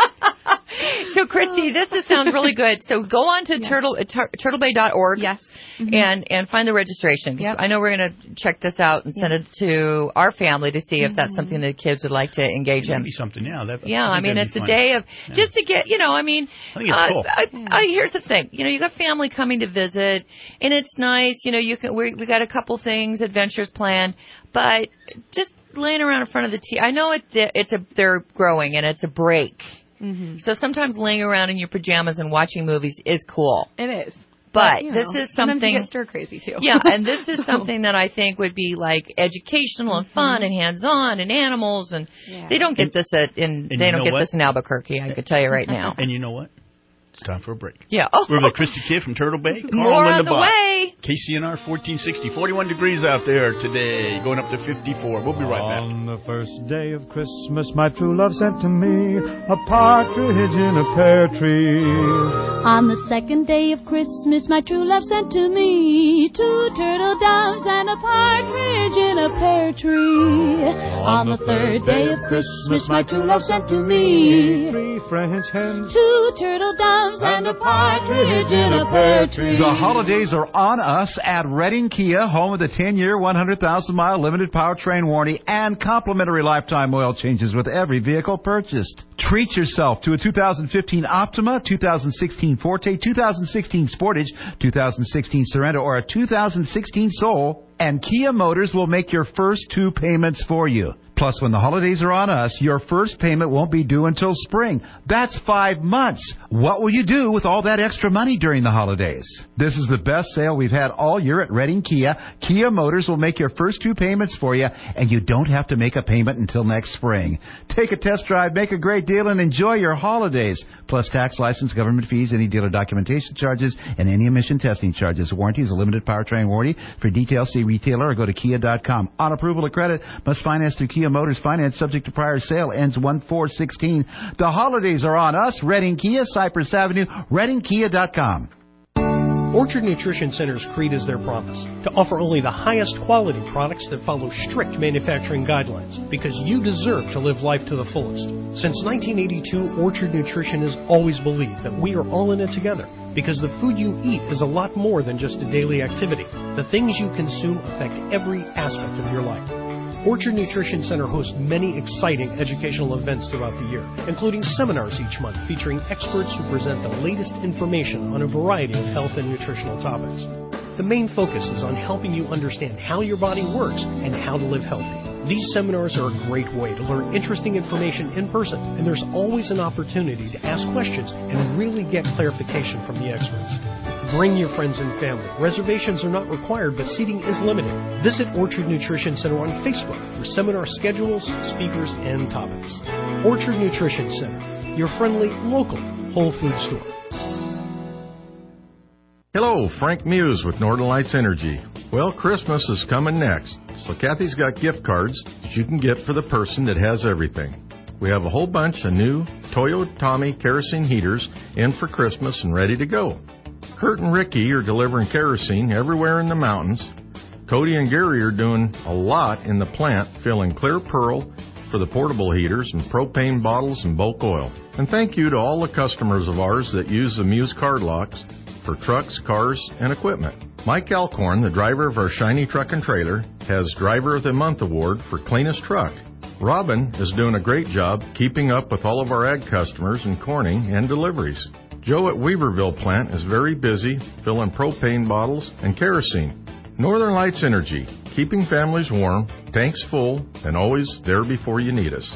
So, Christy, this sounds really good. So go on to turtlebay.org. Yes. And find the registration. Yep. I know we're going to check this out and send it to our family to see if that's something the kids would like to engage in. Maybe something, I mean, it's a day of just to get, I think it's cool. Here's the thing. You got family coming to visit, and it's nice. We got a couple things, adventures planned, but just laying around in front of the TV. I know they're growing and it's a break. So sometimes laying around in your pajamas and watching movies is cool. It is. But you this know, is sometimes something. you get stir crazy too. Yeah, and this is something that I think would be like educational and fun and hands-on and animals, and they don't get this this in Albuquerque. I could tell you right now. And you know what? It's time for a break. Yeah. We're with Christy Kidd from Turtle Bay. More on the way. KCNR 1460. 41 degrees out there today, going up to 54. We'll be right back. On the first day of Christmas, my true love sent to me a partridge in a pear tree. On the second day of Christmas, my true love sent to me 2 turtle doves and a partridge in a pear tree. On the third day of Christmas, my true love sent to me 3 French hens, 2 turtle doves and a partridge in a pear tree. The holidays are on us at Redding Kia, home of the 10-year, 100,000-mile limited powertrain warranty and complimentary lifetime oil changes with every vehicle purchased. Treat yourself to a 2015 Optima, 2016 Forte, 2016 Sportage, 2016 Sorento, or a 2016 Soul, and Kia Motors will make your first 2 payments for you. Plus, when the holidays are on us, your first payment won't be due until spring. That's 5 months. What will you do with all that extra money during the holidays? This is the best sale we've had all year at Redding Kia. Kia Motors will make your first 2 payments for you, and you don't have to make a payment until next spring. Take a test drive, make a great deal, and enjoy your holidays. Plus tax, license, government fees, any dealer documentation charges, and any emission testing charges. Warranty is a limited powertrain warranty. For details, see retailer or go to kia.com. On approval of credit, must finance through Kia Motors. Finance subject to prior sale. Ends 1/4/16. The holidays are on us. Redding Kia, Cypress Avenue, ReddingKia.com. Orchard Nutrition Center's creed is their promise to offer only the highest quality products that follow strict manufacturing guidelines, because you deserve to live life to the fullest. Since 1982, Orchard Nutrition has always believed that we are all in it together, because the food you eat is a lot more than just a daily activity. The things you consume affect every aspect of your life. Orchard Nutrition Center hosts many exciting educational events throughout the year, including seminars each month featuring experts who present the latest information on a variety of health and nutritional topics. The main focus is on helping you understand how your body works and how to live healthy. These seminars are a great way to learn interesting information in person, and there's always an opportunity to ask questions and really get clarification from the experts. Bring your friends and family. Reservations are not required, but seating is limited. Visit Orchard Nutrition Center on Facebook for seminar schedules, speakers, and topics. Orchard Nutrition Center, your friendly, local whole food store. Hello, Frank Muse with Northern Lights Energy. Well, Christmas is coming next, so Kathy's got gift cards that you can get for the person that has everything. We have a whole bunch of new Toyo Tommy kerosene heaters in for Christmas and ready to go. Kurt and Ricky are delivering kerosene everywhere in the mountains. Cody and Gary are doing a lot in the plant, filling clear pearl for the portable heaters and propane bottles and bulk oil. And thank you to all the customers of ours that use the Muse card locks for trucks, cars, and equipment. Mike Alcorn, the driver of our shiny truck and trailer, has Driver of the Month award for cleanest truck. Robin is doing a great job keeping up with all of our ag customers in Corning and deliveries. Joe at Weaverville plant is very busy filling propane bottles and kerosene. Northern Lights Energy, keeping families warm, tanks full, and always there before you need us.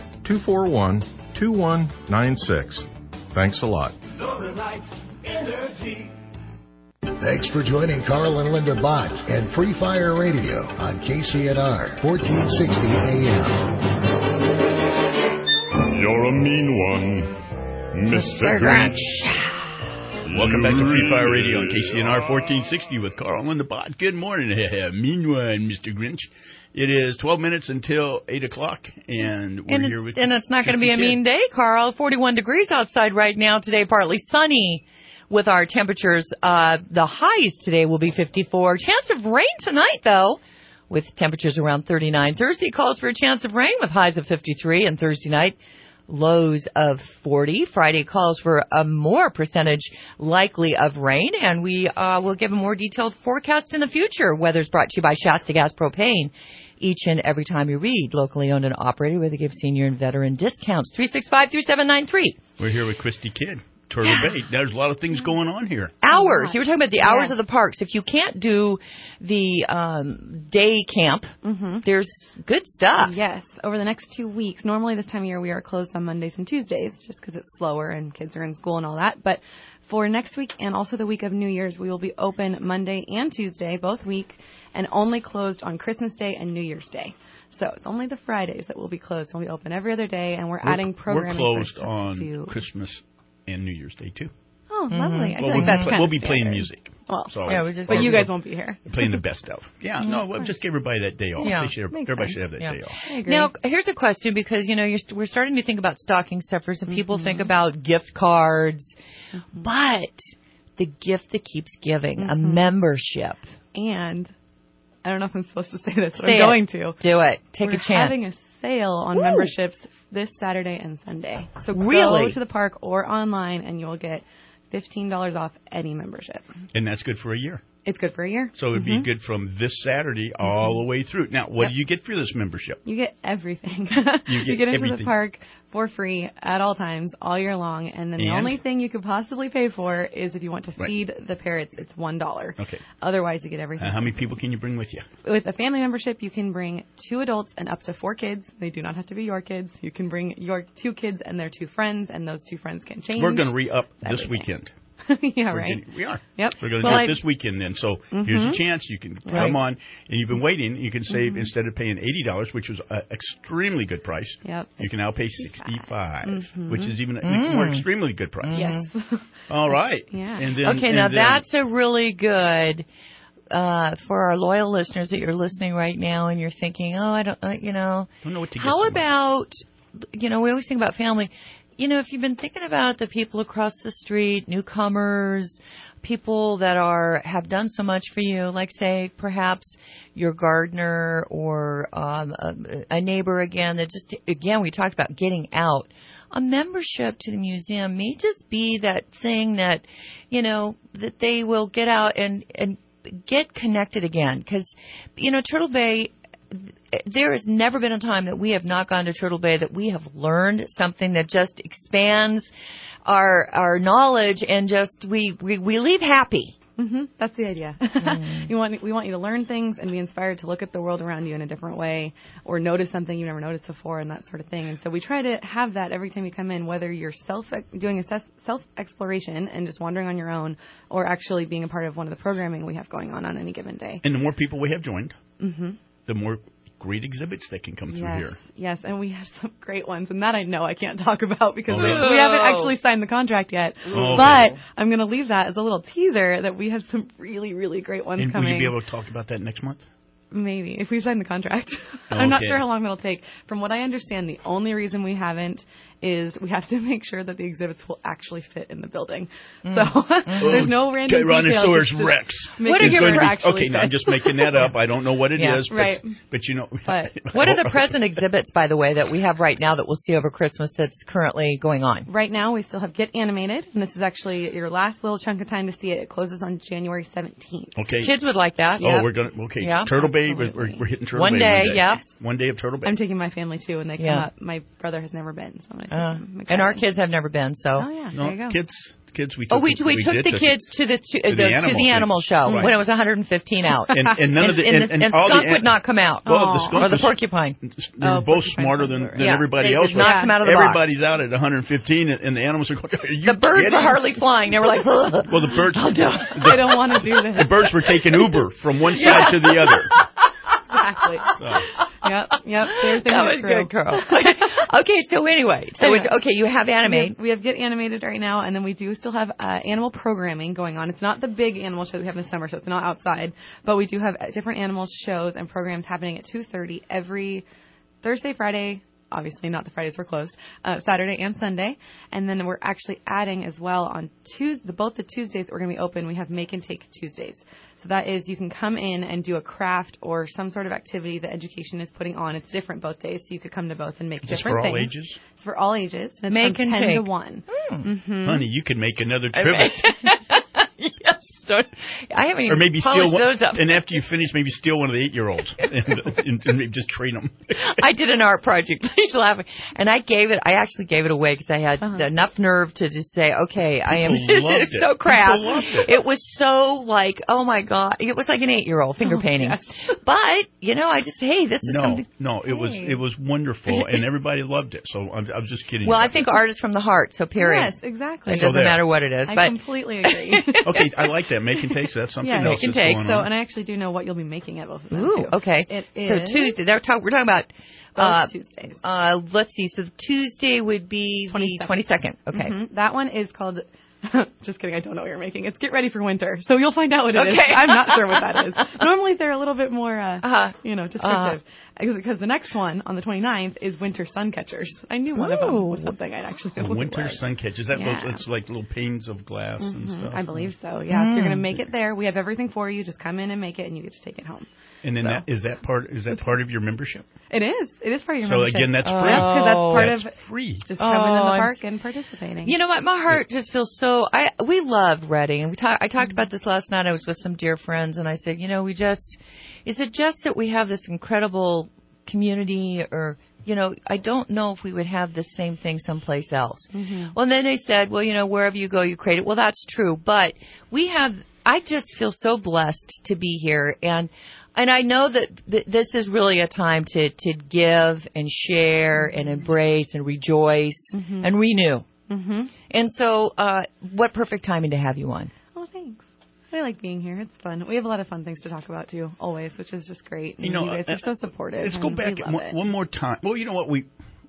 241-2196. Thanks a lot. Northern Lights Energy. Thanks for joining Carl and Linda Bott and Free Fire Radio on KCNR 1460 AM. You're a mean one, Mr. Grinch. Welcome back to Free Fire Radio on KCNR 1460 with Carl and Linda Bott. Good morning, mean one, Mr. Grinch. It is 12 minutes until 8 o'clock, and we're here with And it's not going to be a mean day, Carl. 41 degrees outside right now today, partly sunny with our temperatures. The highs today will be 54. Chance of rain tonight, though, with temperatures around 39. Thursday calls for a chance of rain with highs of 53, and Thursday night lows of 40. Friday calls for a more percentage likely of rain, and we will give a more detailed forecast in the future. Weather's brought to you by Shasta Gas Propane. Each and every time you read, locally owned and operated, where they give senior and veteran discounts. 365-3793. We're here with Christy Kidd, Turtle Bay. There's a lot of things going on here. Hours. You were talking about the hours of the parks. If you can't do the day camp, there's good stuff. Yes. Over the next 2 weeks, normally this time of year we are closed on Mondays and Tuesdays just because it's slower and kids are in school and all that. But For next week and also the week of New Year's, we will be open Monday and Tuesday, both weeks, and only closed on Christmas Day and New Year's Day. So it's only the Fridays that will be closed. We'll be open every other day, and we're adding programming. We're closed for on Christmas and New Year's Day, too. Oh, lovely. I feel Well, like that's we'll be playing music. Well, So yeah, but you guys won't be here. Playing the best of. Yeah, no, we'll just give everybody that day off. Yeah. Everybody should have that day off. Now, here's a question, because, we're starting to think about stocking stuffers, and people think about gift cards, but the gift that keeps giving, a membership. And I don't know if I'm supposed to say this, but Say I'm going it. to. Do it. Take We're a chance. having a sale on memberships this Saturday and Sunday. So Really? go to the park or online, and you'll get $15 off any membership. And that's good for a year. It's good for a year. So it'd be good from this Saturday all the way through. Now, what do you get for this membership? You get everything. You get into everything. the park for free at all times, all year long. And then the And? only thing you could possibly pay for is if you want to Right. feed the parrots, it's $1. Okay. Otherwise, you get everything. How many people can you bring with you? With a family membership, you can bring 2 adults and up to 4 kids. They do not have to be your kids. You can bring your 2 kids and their 2 friends, and those 2 friends can change. We're going to re-up this everything. weekend. Yeah, right. We are. Yep. We're going to do it this weekend then. So here's a chance. You can come on, and you've been waiting. You can save, instead of paying $80, which was an extremely good price, you can now pay $65, which is even a more extremely good price. Yes. All right. Yeah. And then, Okay, now that's a really good for our loyal listeners that you're listening right now, and you're thinking, oh, I don't know what to get. How about, we always think about family. If you've been thinking about the people across the street, newcomers, people that have done so much for you, like, say, perhaps your gardener or a neighbor again, we talked about getting out. A membership to the museum may just be that thing that, that they will get out and get connected again. Because, Turtle Bay, there has never been a time that we have not gone to Turtle Bay that we have learned something that just expands our knowledge, and just we leave happy. That's the idea. We want you to learn things and be inspired to look at the world around you in a different way, or notice something you've never noticed before, and that sort of thing. And so we try to have that every time you come in, whether you're doing a self-exploration and just wandering on your own, or actually being a part of one of the programming we have going on any given day. And the more people we have joined, the more great exhibits that can come through here. Yes, and we have some great ones, and that I know I can't talk about because we haven't actually signed the contract yet. But I'm going to leave that as a little teaser that we have some really, really great ones coming. Will you be able to talk about that next month? Maybe, if we sign the contract. I'm not sure how long it'll take. From what I understand, the only reason we haven't is we have to make sure that the exhibits will actually fit in the building. So there's no random Tyrannosaurus Rex. What are your Okay, now I'm just making that up. I don't know what it is, right. but What are the present exhibits, by the way, that we have right now that we'll see over Christmas that's currently going on? Right now, we still have Get Animated, and this is actually your last little chunk of time to see it. It closes on January 17th. Okay. Kids would like that. Oh, we're going to, Yeah. Turtle Bay, we're hitting Turtle Bay. One day, yeah. One day of Turtle Bay. I'm taking my family, too, and they come up. My brother has never been, so I'm going to take them. And our kids have never been, so. Oh, yeah, there you go. Kids, we took we took the kids to the animal show when it was 115 out. And none of the skunk would not come out. Well, the skunk or the porcupine. They were both smarter than everybody else. Did not come out of the Everybody's out at 115, and the animals are going. The birds were hardly flying. They were like, well, the birds. They don't want to do this. The birds were taking Uber from one side to the other. Exactly. Yep. That was good, Carl. Okay, so anyway. You have Animate. We have Get Animated right now, and then we do still have animal programming going on. It's not the big animal show we have in the summer, so it's not outside, but we do have different animal shows and programs happening at 2:30 every Thursday, Friday. Obviously, not the Fridays we're closed. Saturday and Sunday. And then we're actually adding as well on both the Tuesdays that we're going to be open, we have Make and Take Tuesdays. So that is you can come in and do a craft or some sort of activity that education is putting on. It's different both days, so you could come to both and make different things. For all ages? It's for all ages. Make and 10 take. to 1. Honey, you could make another trip. Yes. I haven't even or maybe polished steal one, those up. and after you finish, maybe steal one of the 8-year-olds and maybe just train them. I did an art project. He's laughing, and I actually gave it away because I had enough nerve to just say, okay, I am. Loved it. So crap. People loved it. It was so like, oh my god, it was like an 8-year-old finger painting. Yes. But I just this is something. No, it was wonderful, and everybody loved it. So I was just kidding. Well, I think art is from the heart. So period. Yes, exactly. It doesn't matter what it is. I completely agree. Okay, I like that. Make and take. That's something else. Make and take. Going so, on. and I actually do know what you'll be making at both of them. Ooh, too. okay. It is so Tuesday. We're talking about Tuesdays. Let's see. So Tuesday would be the 22nd. Okay. Mm-hmm. That one is called. Just kidding. I don't know what you're making. It's Get Ready for Winter. So you'll find out what it is. I'm not sure what that is. Normally they're a little bit more, descriptive. Because the next one on the 29th is Winter Sun Catchers. I knew one of them was something I'd actually been looking Winter for. Sun Catchers. It's like little panes of glass and stuff. I believe so. Yeah. So you're going to make it there. We have everything for you. Just come in and make it, and you get to take it home. And then is that part of your membership? It is. It is part of your membership. So again, that's free. Because that's part of free. Just coming in the park and participating. You know what? My heart just feels so. We love Reading, and I talked about this last night. I was with some dear friends, and I said, is it just that we have this incredible community, or I don't know if we would have the same thing someplace else. Mm-hmm. Well, and then they said, well, wherever you go, you create it. Well, that's true, but I just feel so blessed to be here, and I know that this is really a time to give and share and embrace and rejoice and renew. Mm-hmm. And so, what perfect timing to have you on. Oh, thanks. I like being here. It's fun. We have a lot of fun things to talk about, too, always, which is just great. And you guys are so supportive. Let's go back one more time. Well, you know what?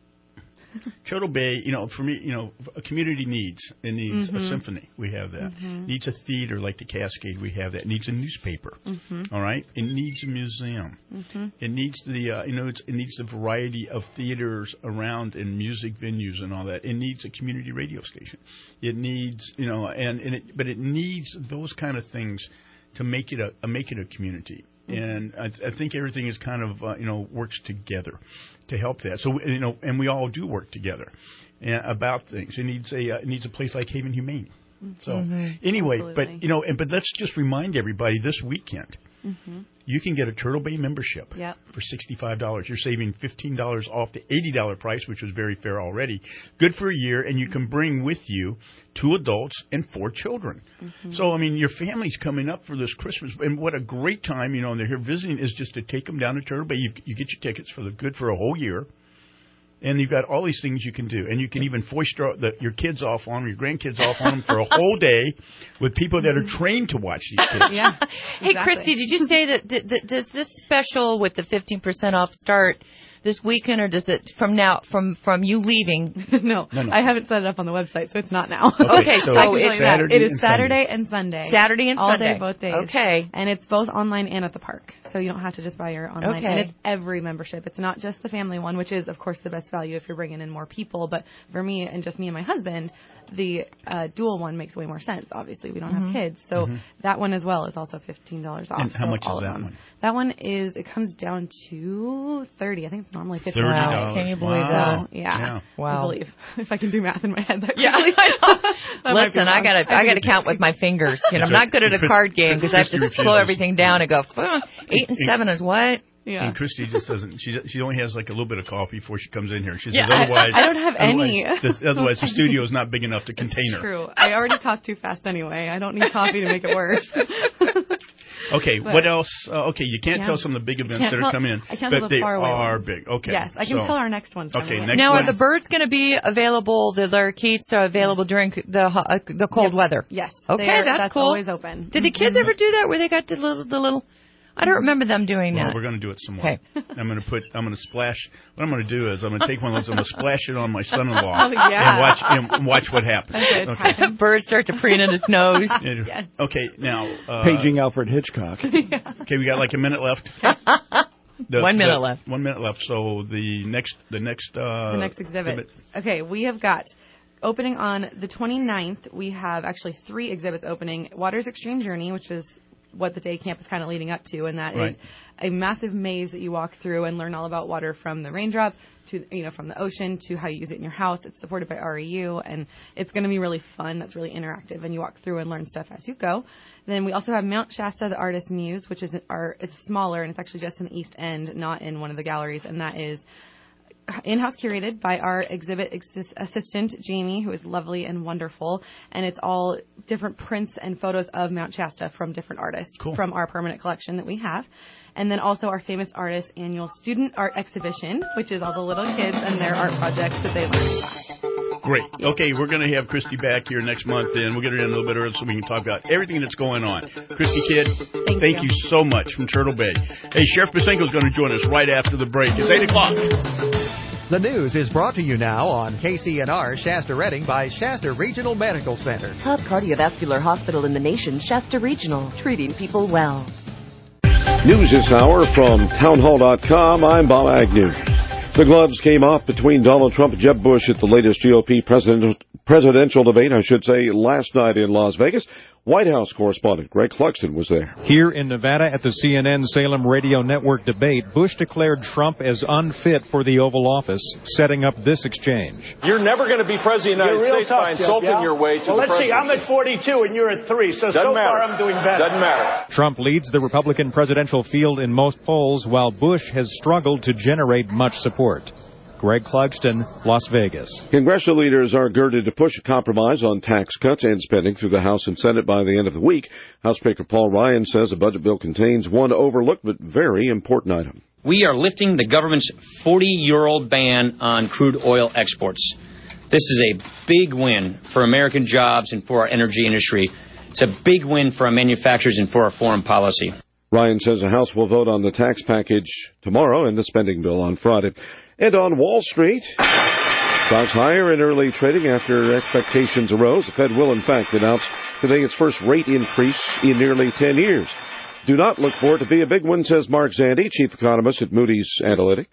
Turtle Bay, for me, a community needs a symphony. We have that. Needs a theater like the Cascade. We have that. Needs a newspaper. All right. It needs a museum. It needs it needs a variety of theaters around and music venues and all that. It needs a community radio station. It needs but it needs those kind of things to make it a community. And I think everything is kind of, works together to help that. So, and we all do work together about things. It needs a place like Haven Humane. So anyway, absolutely. But let's just remind everybody this weekend, you can get a Turtle Bay membership for $65. You're saving $15 off the $80 price, which was very fair already. Good for a year, and you can bring with you 2 adults and 4 children. So, your family's coming up for this Christmas, and what a great time, and they're here visiting, is just to take them down to Turtle Bay. You get your tickets for a whole year. And you've got all these things you can do. And you can even foist your kids off on them, your grandkids off on them for a whole day with people that are trained to watch these kids. Yeah. Hey, Christy, did you say that does this special with the 15% off start this weekend, or does it from you leaving? No, I haven't set it up on the website, so it's not now. Okay, so it is Saturday and Sunday. Saturday and all Sunday. All day, both days. Okay. And it's both online and at the park, so you don't have to just buy your online. And it's every membership. It's not just the family one, which is, of course, the best value if you're bringing in more people. But for me and just me and my husband, the dual one makes way more sense. Obviously, we don't have kids, so that one as well is also $15 off. And how much is that one? That one it comes down to $30. I think it's normally $50. $30. Can you believe that? Yeah. Wow. I believe if I can do math in my head. Listen, I gotta count with my fingers. I'm not good at a card game because I have to slow everything down and go 8 and 7 is what? Yeah. And Christy just doesn't. She only has like a little bit of coffee before she comes in here. She says otherwise I don't have any. Otherwise, the studio is not big enough to contain her. True. I already talk too fast anyway. I don't need coffee to make it worse. Okay, what else? You can't tell some of the big events that are coming in, but they are big. Okay. Yes, I can tell our next one's coming in. Now, are the birds going to be available? The lorikeets are available during the cold weather? Yes. Okay, that's cool. Always open. Did the kids ever do that where they got the little? I don't remember them doing that. We're going to do it some more. Okay. I'm going to splash. What I'm going to do is I'm going to take one of those. I'm going to splash it on my son-in-law and watch what happens. Okay. Birds start to preen in his nose. Yes. Okay, now paging Alfred Hitchcock. Okay, we got like a minute left. 1 minute left. 1 minute left. So the next exhibit. Okay, we have got. Opening on the 29th, we have actually 3 exhibits opening. Water's Extreme Journey, which is what the day camp is kind of leading up to, and that Right. is a massive maze that you walk through and learn all about water from the raindrop to, from the ocean to how you use it in your house. It's supported by REU, and it's going to be really fun. That's really interactive, and you walk through and learn stuff as you go. Then we also have Mount Shasta, the Artist Muse, which is it's smaller, and it's actually just in the East End, not in one of the galleries, and that is in-house curated by our exhibit assistant, Jamie, who is lovely and wonderful. And it's all different prints and photos of Mount Shasta from different artists from our permanent collection that we have. And then also our Famous Artists annual student art exhibition, which is all the little kids and their art projects that they learn about. Great. Okay, we're going to have Christy back here next month, and we'll get her in a little bit early so we can talk about everything that's going on. Christy Kidd, thank you so much from Turtle Bay. Hey, Sheriff Pasenko is going to join us right after the break. It's 8 o'clock. The news is brought to you now on KCNR Shasta Redding by Shasta Regional Medical Center. Top cardiovascular hospital in the nation, Shasta Regional, treating people well. News this hour from townhall.com. I'm Bob Agnew. The gloves came off between Donald Trump and Jeb Bush at the latest GOP presidential debate, last night in Las Vegas. White House correspondent Greg Clugston was there. Here in Nevada at the CNN Salem Radio Network debate, Bush declared Trump as unfit for the Oval Office, setting up this exchange. You're never going to be president of the United States by insulting your way to the presidency. Well, let's see. I'm at 42 and you're at 3, so far I'm doing better. Doesn't matter. Trump leads the Republican presidential field in most polls, while Bush has struggled to generate much support. Greg Clugston, Las Vegas. Congressional leaders are girded to push a compromise on tax cuts and spending through the House and Senate by the end of the week. House Speaker Paul Ryan says the budget bill contains one overlooked but very important item. We are lifting the government's 40-year-old ban on crude oil exports. This is a big win for American jobs and for our energy industry. It's a big win for our manufacturers and for our foreign policy. Ryan says the House will vote on the tax package tomorrow and the spending bill on Friday. And on Wall Street, stocks higher in early trading after expectations arose. The Fed will, in fact, announce today its first rate increase in nearly 10 years. Do not look for it to be a big one, says Mark Zandi, chief economist at Moody's Analytics.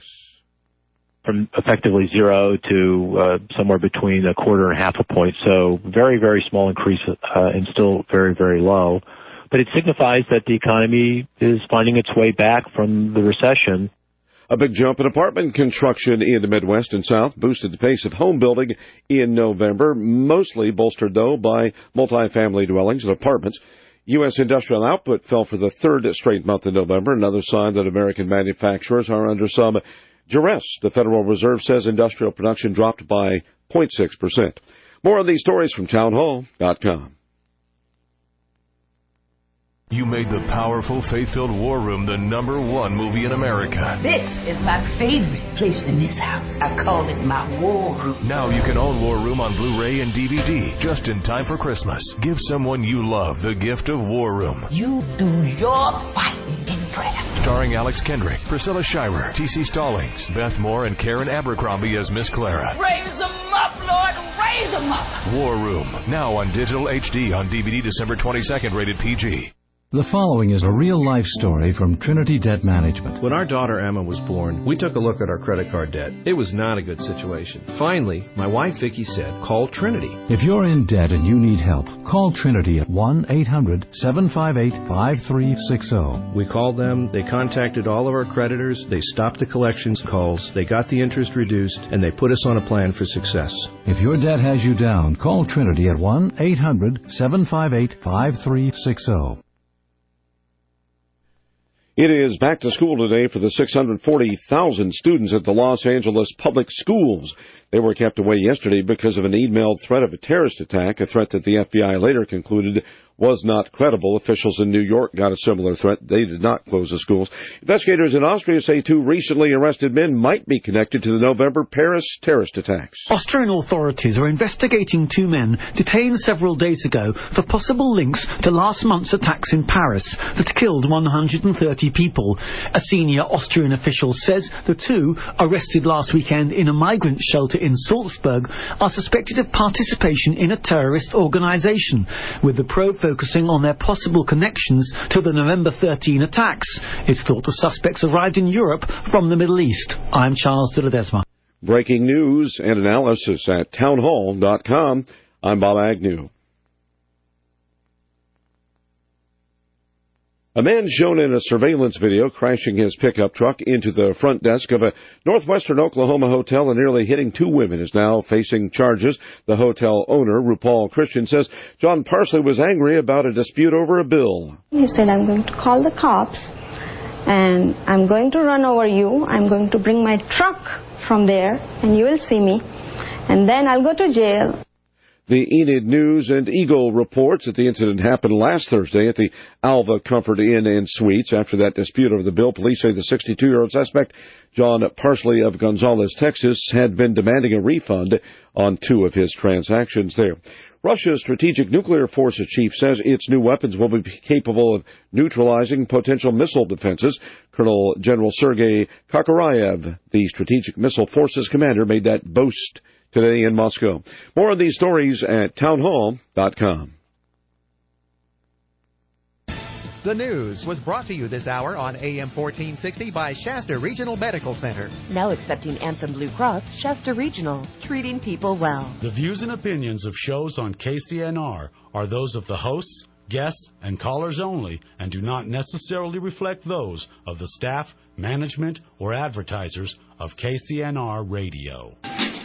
From effectively 0 to somewhere between a quarter and half a point. So very, very small increase and still very, very low. But it signifies that the economy is finding its way back from the recession. A big jump in apartment construction in the Midwest and South boosted the pace of home building in November, mostly bolstered, though, by multifamily dwellings and apartments. U.S. industrial output fell for the third straight month in November, another sign that American manufacturers are under some duress. The Federal Reserve says industrial production dropped by 0.6%. More on these stories from townhall.com. You made the powerful, faith-filled War Room the #1 movie in America. This is my favorite place in this house. I call it my War Room. Now you can own War Room on Blu-ray and DVD, just in time for Christmas. Give someone you love the gift of War Room. You do your fighting in prayer. Starring Alex Kendrick, Priscilla Shirer, T.C. Stallings, Beth Moore, and Karen Abercrombie as Miss Clara. Raise them up, Lord, raise them up. War Room, now on digital HD on DVD December 22nd, rated PG. The following is a real-life story from Trinity Debt Management. When our daughter Emma was born, we took a look at our credit card debt. It was not a good situation. Finally, my wife Vicki said, call Trinity. If you're in debt and you need help, call Trinity at 1-800-758-5360. We called them, they contacted all of our creditors, they stopped the collections calls, they got the interest reduced, and they put us on a plan for success. If your debt has you down, call Trinity at 1-800-758-5360. It is back to school today for the 640,000 students at the Los Angeles public schools. They were kept away yesterday because of an emailed threat of a terrorist attack, a threat that the FBI later concluded was not credible. Officials in New York got a similar threat. They did not close the schools. Investigators in Austria say 2 recently arrested men might be connected to the November Paris terrorist attacks. Austrian authorities are investigating 2 men detained several days ago for possible links to last month's attacks in Paris that killed 130 people. A senior Austrian official says the 2, arrested last weekend in a migrant shelter in Salzburg, are suspected of participation in a terrorist organization, with the probe focusing on their possible connections to the November 13 attacks. It's thought the suspects arrived in Europe from the Middle East. I'm Charles de Ledesma. Breaking news and analysis at townhall.com. I'm Bob Agnew. A man shown in a surveillance video crashing his pickup truck into the front desk of a northwestern Oklahoma hotel and nearly hitting 2 women is now facing charges. The hotel owner, RuPaul Christian, says John Parsley was angry about a dispute over a bill. He said, I'm going to call the cops and I'm going to run over you. I'm going to bring my truck from there and you will see me. And then I'll go to jail. The Enid News and Eagle reports that the incident happened last Thursday at the Alva Comfort Inn and Suites. After that dispute over the bill, police say the 62-year-old suspect, John Parsley of Gonzales, Texas, had been demanding a refund on 2 of his transactions there. Russia's Strategic Nuclear Forces chief says its new weapons will be capable of neutralizing potential missile defenses. Colonel General Sergei Kakarayev, the Strategic Missile Forces commander, made that boast today in Moscow. More of these stories at townhall.com. The news was brought to you this hour on AM 1460 by Shasta Regional Medical Center. Now accepting Anthem Blue Cross, Shasta Regional, treating people well. The views and opinions of shows on KCNR are those of the hosts, guests, and callers only, and do not necessarily reflect those of the staff, management, or advertisers of KCNR Radio.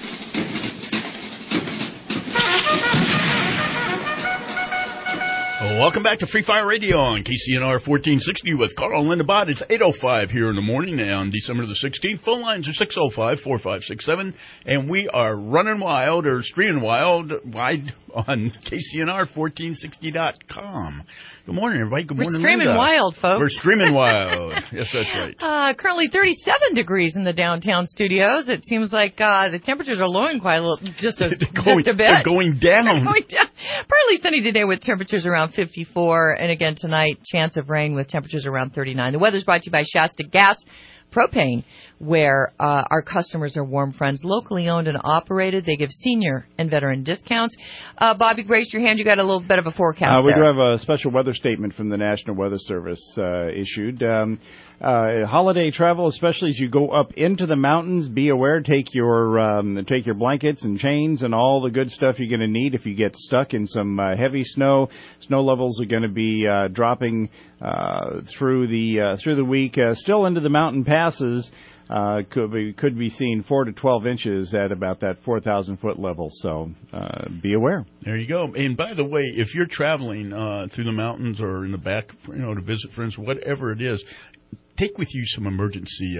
Welcome back to Free Fire Radio on KCNR 1460 with Carl and Linda Bott. It's 8:05 here in the morning on December the 16th. Phone lines are 605-4567, and we are running wild or streaming wide on KCNR1460.com. Good morning, everybody. Good morning, We're streaming Linda. wild, folks. We're streaming wild. Yes, that's right. Currently 37 degrees in the downtown studios. It seems like the temperatures are lowering quite a little, just a bit. They're going down. They're going down. Partly sunny today with temperatures around 54, and again tonight, chance of rain with temperatures around 39. The weather's brought to you by Shasta Gas Propane, where our customers are warm friends, locally owned and operated. They give senior and veteran discounts. Bobby, raise your hand. You got a little bit of a forecast We there. do have a special weather statement from the National Weather Service issued. Holiday travel, especially as you go up into the mountains, be aware. Take your blankets and chains and all the good stuff you're going to need if you get stuck in some heavy snow. Snow levels are going to be dropping through the week, still into the mountain passes. Could be seen 4 to 12 inches at about that 4,000-foot level. So be aware. There you go. And by the way, if you're traveling through the mountains or in the back, to visit friends, whatever it is, take with you some emergency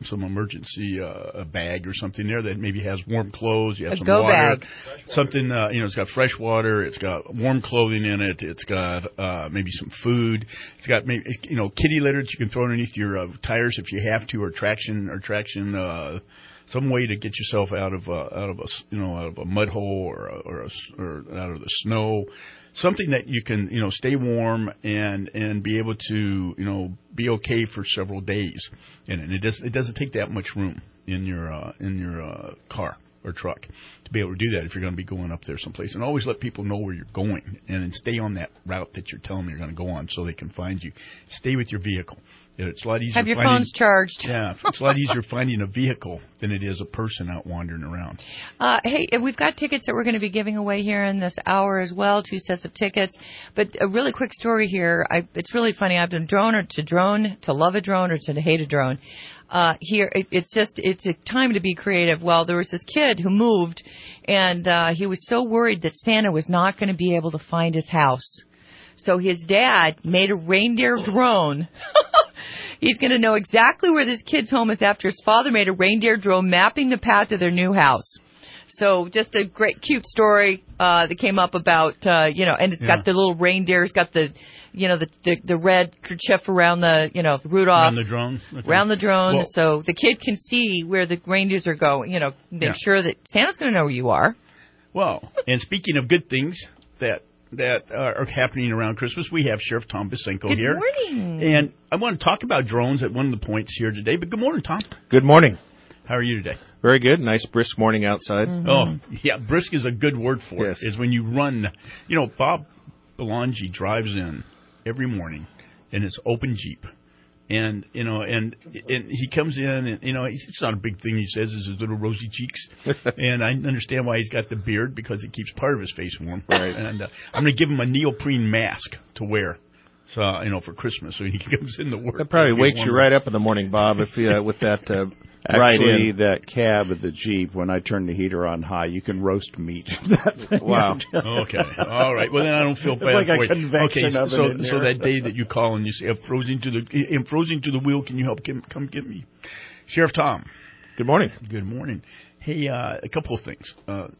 bag or something there that maybe has warm clothes. You have some water, bag. Something it's got fresh water. It's got warm clothing in it. It's got maybe some food. It's got maybe kitty litter that you can throw underneath your tires if you have to, or traction. Some way to get yourself out of a mud hole or out of the snow. Something that you can, stay warm and be able to, be okay for several days. And it doesn't take that much room in your car or truck to be able to do that if you're going to be going up there someplace. And always let people know where you're going, and then stay on that route that you're telling them you're going to go on so they can find you. Stay with your vehicle. It's a lot easier. Have your phones charged. Yeah, it's a lot easier finding a vehicle than it is a person out wandering around. Hey, we've got tickets that we're going to be giving away here in this hour as well, 2 sets of tickets. But a really quick story here. It's really funny. I've done drone to love a drone or to hate a drone. Here, it's a time to be creative. Well, there was this kid who moved, and he was so worried that Santa was not going to be able to find his house. So his dad made a reindeer drone. He's going to know exactly where this kid's home is after his father made a reindeer drone mapping the path to their new house. So just a great, cute story that came up about, and it's got the little reindeer. It's got the red kerchief around the, Rudolph. Around the drone. Okay. Around the drone. Well, so the kid can see where the reindeers are going, make sure that Santa's going to know where you are. Well, and speaking of good things that are happening around Christmas, we have Sheriff Tom Bisenko here. Good morning. And I want to talk about drones at one of the points here today. But good morning, Tom. Good morning. How are you today? Very good. Nice brisk morning outside. Mm-hmm. Oh, yeah, brisk is a good word for it. Is when you run. Bob Belangi drives in every morning in his open Jeep. And he comes in, and it's not a big thing. He says is his little rosy cheeks, and I understand why he's got the beard, because it keeps part of his face warm. Right. And I'm going to give him a neoprene mask to wear So for Christmas, so he comes into work. That probably wakes you right up in the morning, Bob, if with that. Actually, that cab of the Jeep, when I turn the heater on high, you can roast meat. That thing. Wow. Okay. All right. Well, then I don't feel bad like for a convection you. oven So that day that you call and you say, I'm frozen to the wheel, can you come get me? Sheriff Tom. Good morning. Good morning. Hey, a couple of things.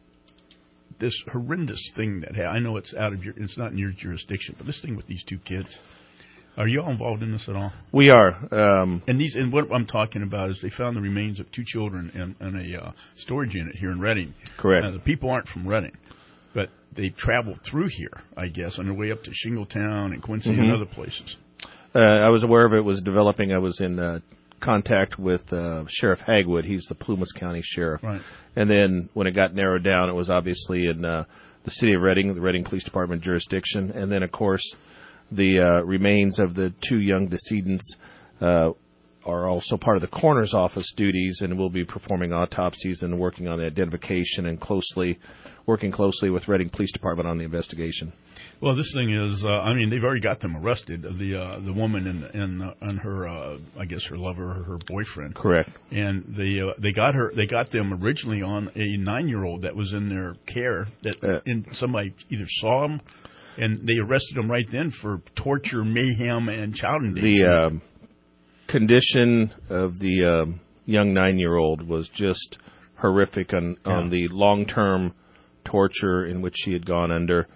This horrendous thing that I know it's it's not in your jurisdiction, but this thing with these two kids. Are you all involved in this at all? We are. And what I'm talking about is they found the remains of two children in a storage unit here in Reading. Correct. The people aren't from Reading, but they traveled through here, I guess, on their way up to Shingletown and Quincy and other places. I was aware of it was developing. I was in contact with Sheriff Hagwood. He's the Plumas County Sheriff. Right. And then when it got narrowed down, it was obviously in the city of Reading, the Reading Police Department jurisdiction. And then, of course, the remains of the two young decedents are also part of the coroner's office duties, and will be performing autopsies and working on the identification and working closely with Reading Police Department on the investigation. Well, this thing is, they've already got them arrested, the woman and her, I guess her lover or her boyfriend. Correct. And they got them originally on a 9-year-old that was in their care somebody either saw them, and they arrested them right then for torture, mayhem, and child endangerment. The condition of the young 9-year-old was just horrific on the long-term torture in which she had gone under.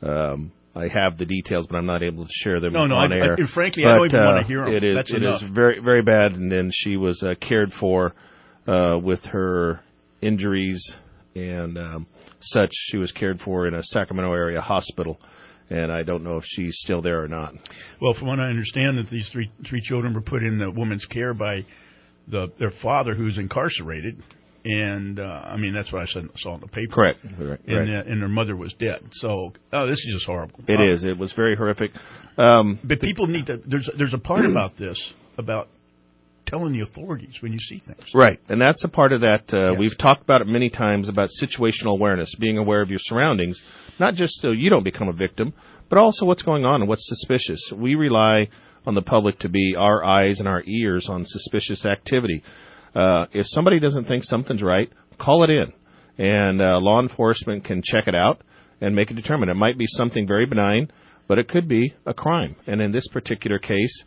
I have the details, but I'm not able to share them on air. Frankly, I don't even want to hear them. It is very, very bad, and then she was cared for with her injuries and such. She was cared for in a Sacramento area hospital, and I don't know if she's still there or not. Well, from what I understand, that these three children were put in the woman's care by their father, who's incarcerated. And, that's what I saw in the paper. Correct. And their mother was dead. So, this is just horrible. It is. It was very horrific. But people need to, there's a part about this, about telling the authorities when you see things. Right. And that's a part of that. Yes. We've talked about it many times about situational awareness, being aware of your surroundings, not just so you don't become a victim, but also what's going on and what's suspicious. We rely on the public to be our eyes and our ears on suspicious activity. If somebody doesn't think something's right, call it in, and law enforcement can check it out and make a determination. It might be something very benign, but it could be a crime. And in this particular case,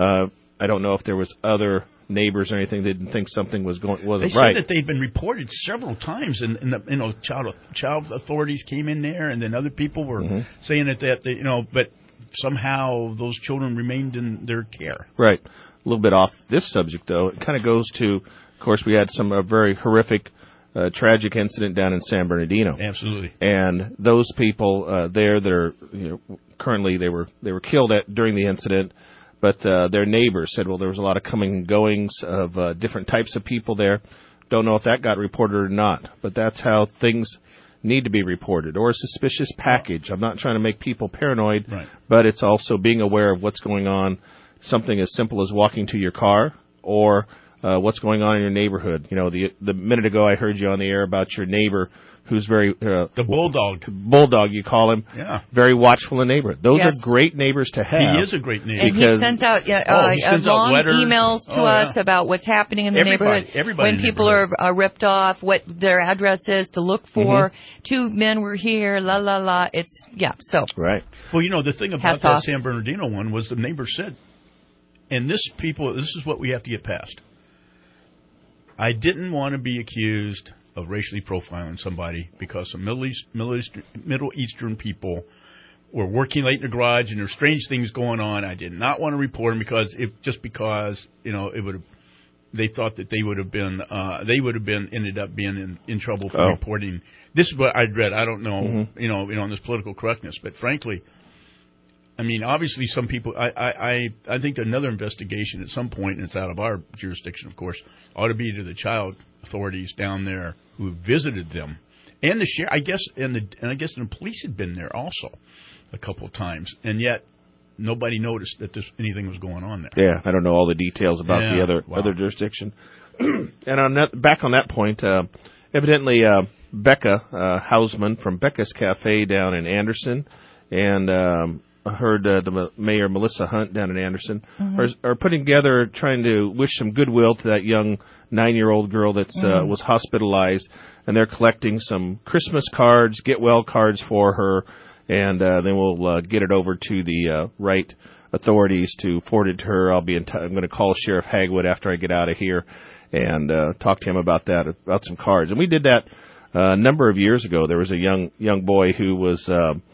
I don't know if there was other neighbors or anything that didn't think something wasn't right. They said that they'd been reported several times, and child authorities came in there, and then other people were saying that but somehow those children remained in their care. Right. A little bit off this subject, though. It kind of goes to, of course, we had some very horrific, tragic incident down in San Bernardino. Absolutely. And those people there that are currently they were killed during the incident, but their neighbors said, well, there was a lot of coming and goings of different types of people there. Don't know if that got reported or not, but that's how things need to be reported. Or a suspicious package. I'm not trying to make people paranoid, but it's also being aware of what's going on. Something as simple as walking to your car, or what's going on in your neighborhood. The minute ago I heard you on the air about your neighbor who's very the bulldog you call him, very watchful in the neighborhood. Those are great neighbors to have. He is a great neighbor, and he sends out long emails to us about what's happening in the neighborhood. When people are ripped off, what their address is to look for. 2 men were here, la la la. It's so right. Well, the thing about that San Bernardino one was the neighbor said, and this is what we have to get past. I didn't want to be accused of racially profiling somebody because some Middle Eastern people were working late in the garage and there's strange things going on. I did not want to report them because it would have. They thought that they would have ended up being in trouble for reporting. This is what I'd read. I don't know, on this political correctness, but frankly, obviously some people, I think another investigation at some point, and it's out of our jurisdiction, of course, ought to be to the child authorities down there who visited them. And the sheriff, I guess the police had been there also a couple of times, and yet nobody noticed that anything was going on there. Yeah, I don't know all the details about the other jurisdiction. And back on that point, evidently Becca Hausman from Becca's Cafe down in Anderson, and heard the Mayor Melissa Hunt down in Anderson are putting together, trying to wish some goodwill to that young 9-year-old girl that's was hospitalized, and they're collecting some Christmas cards, get well cards for her, and then we'll get it over to the right authorities to forward it to her. I'm going to call Sheriff Hagwood after I get out of here and talk to him about some cards. And we did that a number of years ago. There was a young boy who was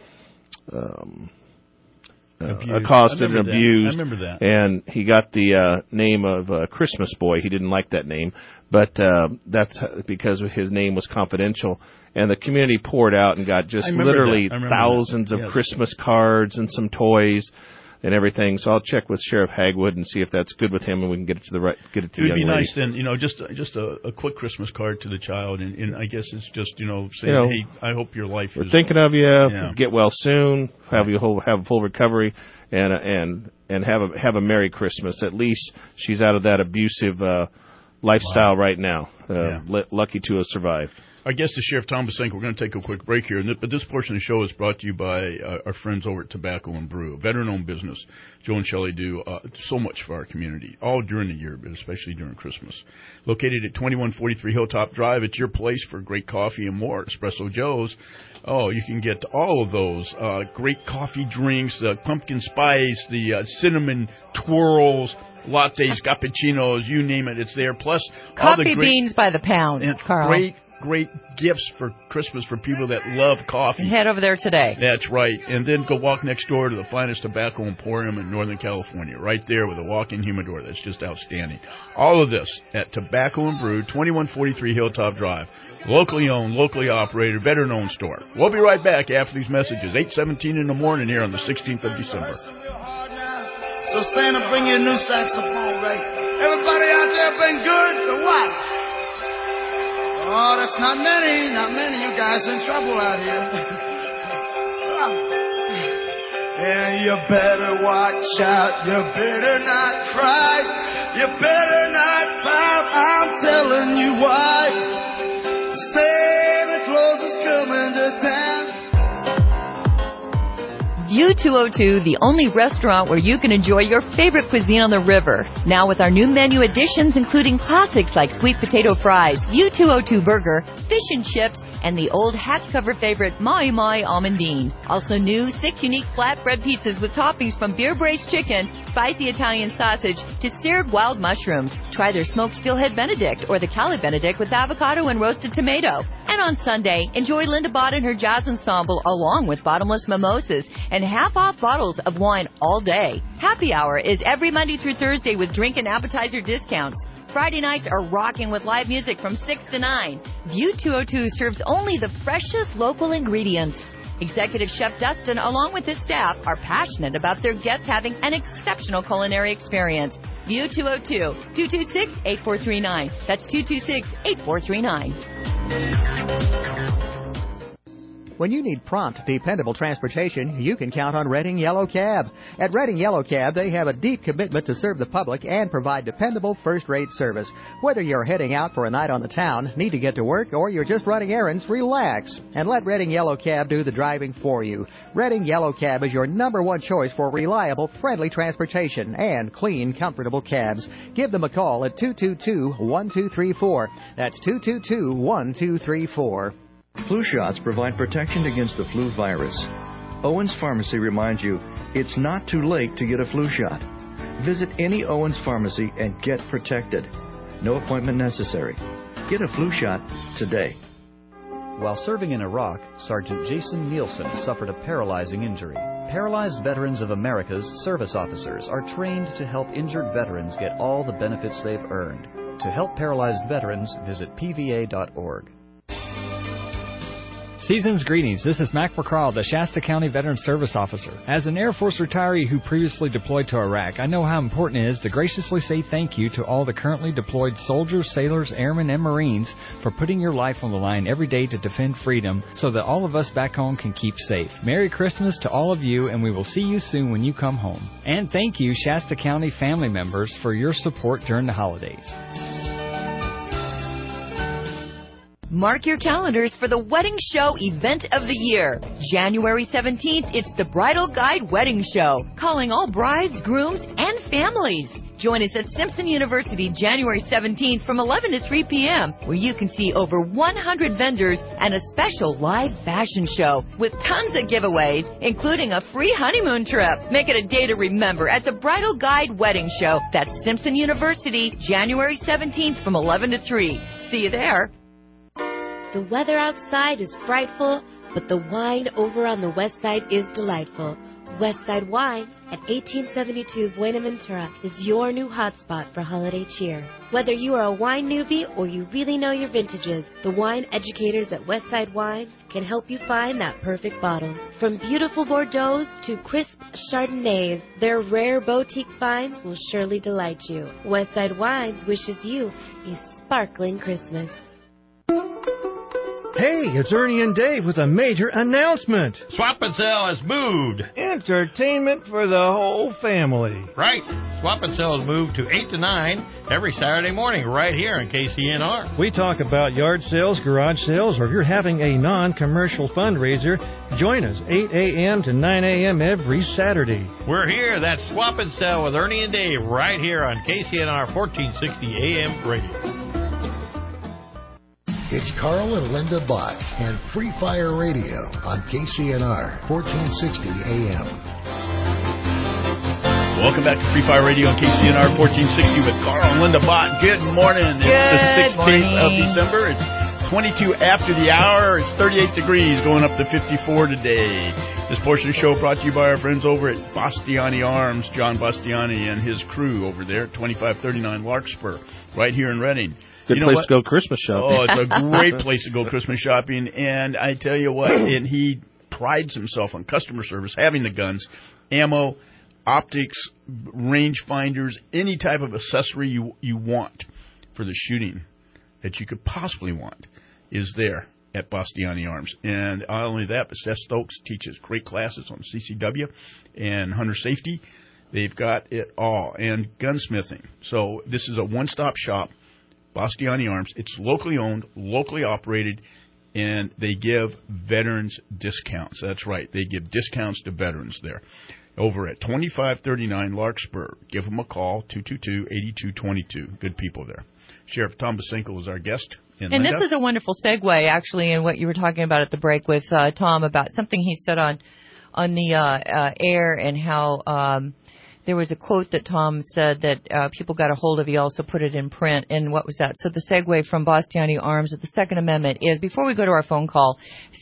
accosted and abused. I remember that. And he got the name of Christmas Boy. He didn't like that name, but that's because his name was confidential. And the community poured out and got just literally thousands of Christmas cards and some toys and everything. So I'll check with Sheriff Hagwood and see if that's good with him, and we can get it to the young lady. It would be nice then, just a quick Christmas card to the child, and I guess it's just saying, hey, I hope your life we're thinking of you. Yeah. Get well soon. Have a full recovery, and have a Merry Christmas. At least she's out of that abusive lifestyle right now. Lucky to have survived. Our guest is Sheriff Tom Bosanquet. We're going to take a quick break here, but this portion of the show is brought to you by our friends over at Tobacco and Brew, a veteran-owned business. Joe and Shelley do so much for our community, all during the year, but especially during Christmas. Located at 2143 Hilltop Drive, it's your place for great coffee and more. Espresso Joe's. Oh, you can get all of those great coffee drinks, the pumpkin spice, the cinnamon twirls, lattes, cappuccinos, you name it, it's there. Plus, all the beans by the pound, Carl. Great gifts for Christmas for people that love coffee. Head over there today. That's right. And then go walk next door to the finest tobacco emporium in Northern California, right there with a walk-in humidor. That's just outstanding. All of this at Tobacco and Brew, 2143 Hilltop Drive. Locally owned, locally operated, veteran-owned store. We'll be right back after these messages. 8:17 in the morning here on the 16th of December. So Santa, bring your new saxophone, right? Everybody out there been good or what? Oh, that's not many. You guys in trouble out here. And you better watch out. You better not cry. You better not pout. I'm telling you why. Santa Claus is coming to town. View 202, the only restaurant where you can enjoy your favorite cuisine on the river. Now with our new menu additions, including classics like sweet potato fries, View 202 burger, fish and chips, and the old hatch cover favorite, Mai Mai Almondine. Also new, 6 unique flatbread pizzas with toppings from beer braised chicken, spicy Italian sausage, to seared wild mushrooms. Try their smoked steelhead Benedict or the Cali Benedict with avocado and roasted tomato. And on Sunday, enjoy Linda Bott and her jazz ensemble along with bottomless mimosas and half-off bottles of wine all day. Happy hour is every Monday through Thursday with drink and appetizer discounts. Friday nights are rocking with live music from 6 to 9. View 202 serves only the freshest local ingredients. Executive Chef Dustin, along with his staff, are passionate about their guests having an exceptional culinary experience. View 202, 226-8439. That's 226-8439. When you need prompt, dependable transportation, you can count on Redding Yellow Cab. At Redding Yellow Cab, they have a deep commitment to serve the public and provide dependable first-rate service. Whether you're heading out for a night on the town, need to get to work, or you're just running errands, relax and let Redding Yellow Cab do the driving for you. Redding Yellow Cab is your #1 choice for reliable, friendly transportation and clean, comfortable cabs. Give them a call at 222-1234. That's 222-1234. Flu shots provide protection against the flu virus. Owens Pharmacy reminds you, it's not too late to get a flu shot. Visit any Owens Pharmacy and get protected. No appointment necessary. Get a flu shot today. While serving in Iraq, Sergeant Jason Nielsen suffered a paralyzing injury. Paralyzed Veterans of America's service officers are trained to help injured veterans get all the benefits they've earned. To help paralyzed veterans, visit pva.org. Season's greetings. This is Mac McCraw, the Shasta County Veteran Service Officer. As an Air Force retiree who previously deployed to Iraq, I know how important it is to graciously say thank you to all the currently deployed soldiers, sailors, airmen, and Marines for putting your life on the line every day to defend freedom so that all of us back home can keep safe. Merry Christmas to all of you, and we will see you soon when you come home. And thank you, Shasta County family members, for your support during the holidays. Mark your calendars for the Wedding Show event of the year. January 17th, it's the Bridal Guide Wedding Show, calling all brides, grooms, and families. Join us at Simpson University January 17th from 11 to 3 p.m., where you can see over 100 vendors and a special live fashion show with tons of giveaways, including a free honeymoon trip. Make it a day to remember at the Bridal Guide Wedding Show. That's Simpson University, January 17th from 11 to 3. See you there. The weather outside is frightful, but the wine over on the west side is delightful. Westside Wine at 1872 Buenaventura is your new hotspot for holiday cheer. Whether you are a wine newbie or you really know your vintages, the wine educators at Westside Wine can help you find that perfect bottle. From beautiful Bordeaux to crisp Chardonnays, their rare boutique finds will surely delight you. Westside Wines wishes you a sparkling Christmas. Hey, it's Ernie and Dave with a major announcement. Swap and Sell has moved. Entertainment for the whole family. Right. Swap and Sell has moved to 8 to 9 every Saturday morning right here on KCNR. We talk about yard sales, garage sales, or if you're having a non-commercial fundraiser, join us 8 a.m. to 9 a.m. every Saturday. We're here. That's Swap and Sell with Ernie and Dave right here on KCNR 1460 AM radio. It's Carl and Linda Bott and Free Fire Radio on KCNR 1460 AM. Welcome back to Free Fire Radio on KCNR 1460 with Carl and Linda Bott. Good morning. It's the 16th of December. It's 22 after the hour. It's 38 degrees, going up to 54 today. This portion of the show brought to you by our friends over at Bastiani Arms, John Bastiani and his crew over there at 2539 Larkspur, right here in Reading. Good place to go Christmas shopping. Oh, it's a great place to go Christmas shopping. And I tell you what, and he prides himself on customer service, having the guns, ammo, optics, range finders, any type of accessory you want for the shooting that you could possibly want is there at Bastiani Arms. And not only that, but Seth Stokes teaches great classes on CCW and hunter safety. They've got it all. And gunsmithing. So this is a one-stop shop. Bastiani Arms. It's locally owned, locally operated, and they give veterans discounts. That's right. They give discounts to veterans there. Over at 2539 Larkspur. Give them a call, 222-8222. Good people there. Sheriff Tom Basinko is our guest. And this is a wonderful segue, actually, in what you were talking about at the break with Tom about something he said on the air and how there was a quote that Tom said that people got a hold of. He also put it in print. And what was that? So the segue from Bastiani Arms at the Second Amendment is, before we go to our phone call,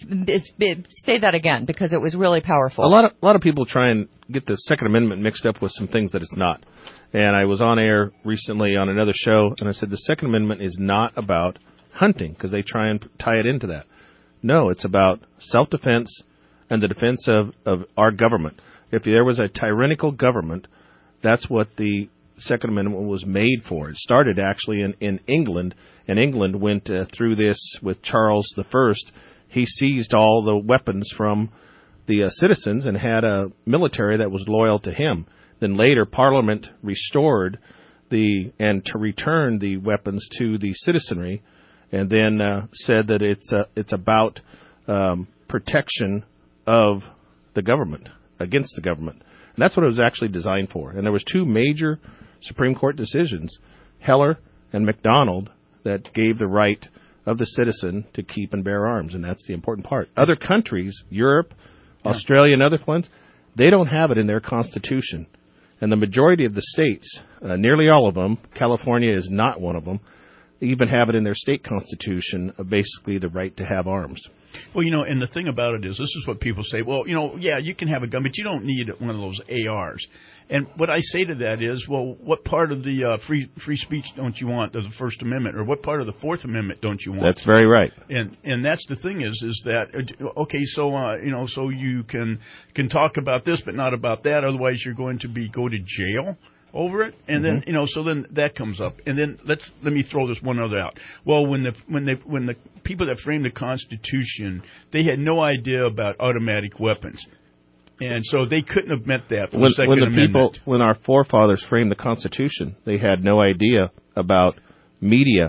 say that again, because it was really powerful. A lot of people try and get the Second Amendment mixed up with some things that it's not. And I was on air recently on another show, and I said the Second Amendment is not about hunting, because they try and tie it into that. No, it's about self-defense and the defense of our government. If there was a tyrannical government, that's what the Second Amendment was made for. It started actually in England, and England went through this with Charles I. He seized all the weapons from the citizens and had a military that was loyal to him. Then later, Parliament restored and to return the weapons to the citizenry, and then said that it's about protection of the government, against the government. And that's what it was actually designed for. And there was two major Supreme Court decisions, Heller and MacDonald, that gave the right of the citizen to keep and bear arms, and that's the important part. Other countries, Europe, Australia, and other ones, they don't have it in their constitution. And the majority of the states, nearly all of them, California is not one of them, even have it in their state constitution, basically the right to have arms. Well, and the thing about it is, this is what people say, well, yeah, you can have a gun, but you don't need one of those ARs. And what I say to that is, well, what part of the free speech don't you want of the First Amendment, or what part of the Fourth Amendment don't you want? That's very right. And that's the thing is that, okay, so so you can talk about this, but not about that, otherwise you're going to go to jail over it, and then so then that comes up, and then let me throw this one other out. Well, when the people that framed the Constitution, they had no idea about automatic weapons, and so they couldn't have meant that for the Second Amendment. When our forefathers framed the Constitution, they had no idea about media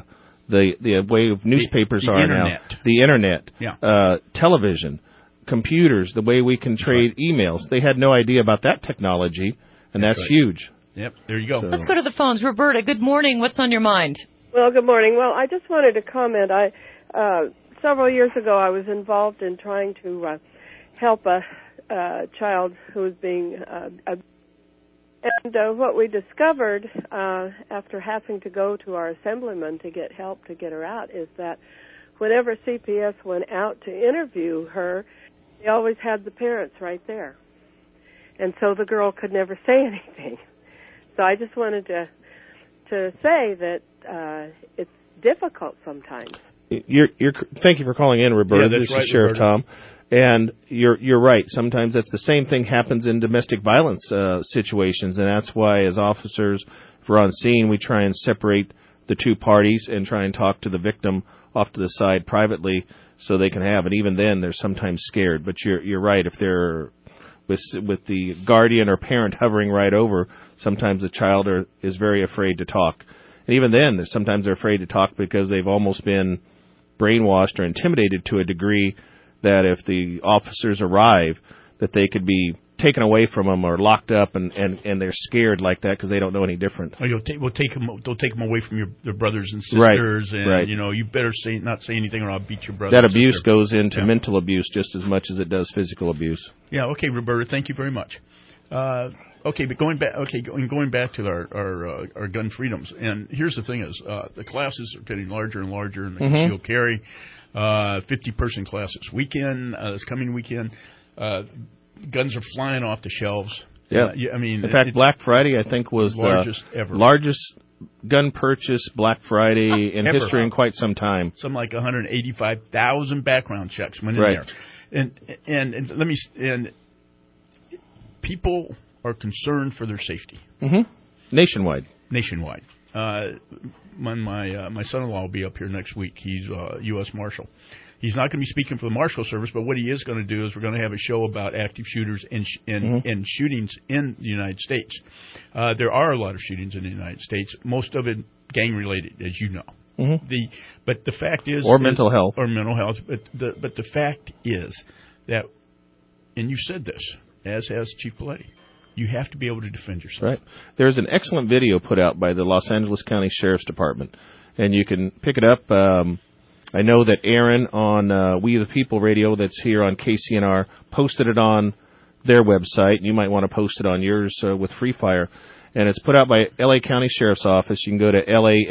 the way of newspapers are internet. now, the internet, Yeah. television, computers, the way we can trade emails. They had no idea about that technology, and that's right. huge. Yep, there you go. Let's go to the phones. Roberta, good morning. What's on your mind? Well, good morning. Well, I just wanted to comment. Several years ago, I was involved in trying to help a child who was being and what we discovered after having to go to our assemblyman to get help to get her out is that whenever CPS went out to interview her, they always had the parents right there. And so the girl could never say anything. So I just wanted to say that it's difficult sometimes. Thank you for calling in, Roberta. Yeah, this right, is Sheriff Roberta. Tom. And you're right. Sometimes that's the same thing happens in domestic violence situations, and that's why, as officers, if we're on scene, we try and separate the two parties and try and talk to the victim off to the side privately so they can have it. Even then, they're sometimes scared. But you're right. If they're with the guardian or parent hovering right over, sometimes the child is very afraid to talk. And even then, sometimes they're afraid to talk because they've almost been brainwashed or intimidated to a degree that if the officers arrive, that they could be taken away from them or locked up, and they're scared like that because they don't know any different. Or they'll take them away from their brothers and sisters, and you better not say anything or I'll beat your brother. That abuse goes into mental abuse just as much as it does physical abuse. Yeah. Okay, Roberta. Thank you very much. Okay, but going back to our gun freedoms, and here's the thing: is the classes are getting larger and larger, and the concealed carry, 50-person class this coming weekend. Guns are flying off the shelves. Yeah, I mean, in fact, Black Friday I think was the largest gun purchase Black Friday in history in quite some time. Something like 185,000 background checks went in there, and people are concerned for their safety. Nationwide. My son-in-law will be up here next week. He's U.S. Marshal. He's not going to be speaking for the Marshal Service, but what he is going to do is we're going to have a show about active shooters and shootings in the United States. There are a lot of shootings in the United States, most of it gang-related, as you know. But the fact is, mental health. But the fact is that, and you said this, as has Chief Paletti, you have to be able to defend yourself. Right. There's an excellent video put out by the Los Angeles County Sheriff's Department, and you can pick it up. I know that Aaron on We the People Radio that's here on KCNR posted it on their website. You might want to post it on yours with Free Fire. And it's put out by L.A. County Sheriff's Office. You can go to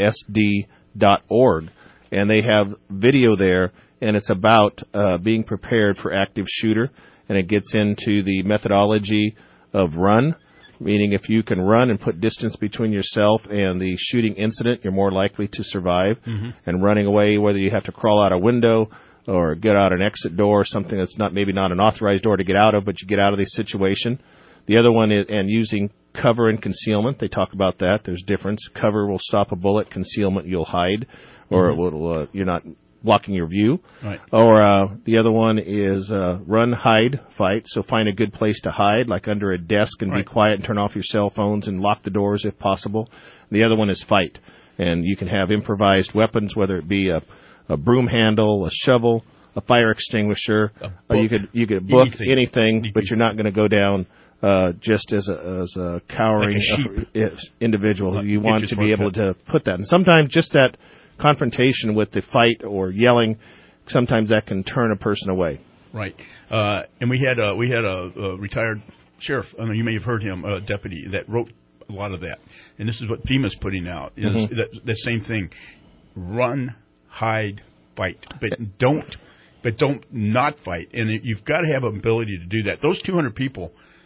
lasd.org, and they have video there, and it's about being prepared for active shooter, and it gets into the methodology of run, meaning if you can run and put distance between yourself and the shooting incident, you're more likely to survive. And running away, whether you have to crawl out a window or get out an exit door, something that's maybe not an authorized door to get out of, but you get out of the situation. The other one is, and using cover and concealment. They talk about that. There's difference. Cover will stop a bullet. Concealment, you'll hide, or it will, you're not blocking your view. Right. Or the other one is run, hide, fight. So find a good place to hide, like under a desk, and be quiet and turn off your cell phones and lock the doors if possible. The other one is fight. And you can have improvised weapons, whether it be a broom handle, a shovel, a fire extinguisher. You could book anything, but you're not going to go down just as a cowering individual. You want to be able to put that. And sometimes just that confrontation with the fight or yelling, sometimes that can turn a person away. Right. And we had a retired sheriff. I mean, you may have heard him, a deputy that wrote a lot of that. And this is what FEMA's putting out. Is that same thing. Run, hide, fight, but don't not fight. And you've got to have an ability to do that. Those 200 people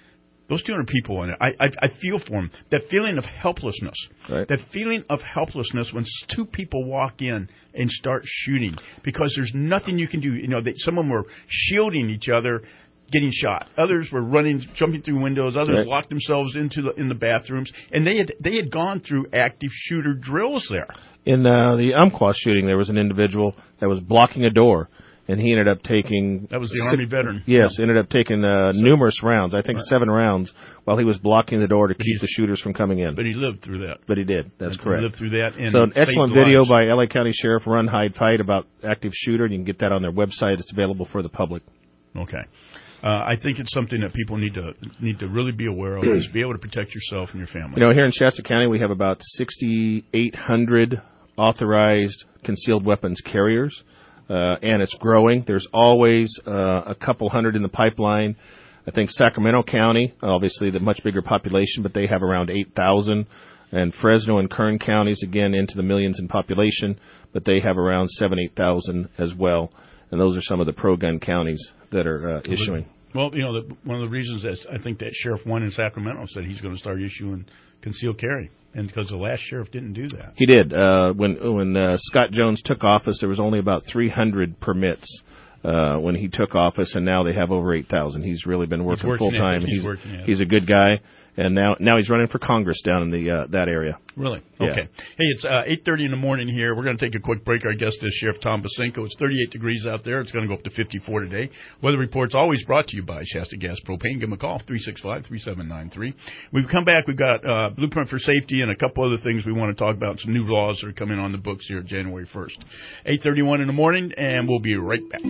in it, I feel for them. That feeling of helplessness. Right. That feeling of helplessness when two people walk in and start shooting because there's nothing you can do. You know, some of them were shielding each other, getting shot. Others were running, jumping through windows. Others locked themselves in the bathrooms, and they had gone through active shooter drills there. In the Umpqua shooting, there was an individual that was blocking a door, and he ended up taking... That was the Army veteran. Yes, ended up taking numerous rounds, I think 7 rounds, while he was blocking the door to keep the shooters from coming in. But he lived through that. But he did. That's correct. He lived through that. And so an excellent saved video lives. by LA County Sheriff Run, Hide, Fight about active shooter. You can get that on their website. It's available for the public. Okay. I think it's something that people need to really be aware of, is be able to protect yourself and your family. You know, here in Shasta County, we have about 6,800 authorized concealed weapons carriers, and it's growing. There's always a couple hundred in the pipeline. I think Sacramento County, obviously the much bigger population, but they have around 8,000. And Fresno and Kern counties, again, into the millions in population, but they have around 8,000 as well. And those are some of the pro-gun counties that are issuing. Well, you know, one of the reasons that I think that Sheriff One in Sacramento said he's going to start issuing concealed carry, and because the last sheriff didn't do that. He did. When Scott Jones took office, there was only about 300 permits when he took office, and now they have over 8,000. He's really been working full time. He's a good guy, and now he's running for Congress down in the that area. Really? Yeah. Okay. Hey, it's 8:30 in the morning here. We're going to take a quick break. Our guest is Sheriff Tom Basenko. It's 38 degrees out there. It's going to go up to 54 today. Weather report's always brought to you by Shasta Gas Propane. Give them a call, 365-3793. We've come back. We've got Blueprint for Safety and a couple other things we want to talk about, some new laws that are coming on the books here January 1st. 8:31 in the morning, and we'll be right back.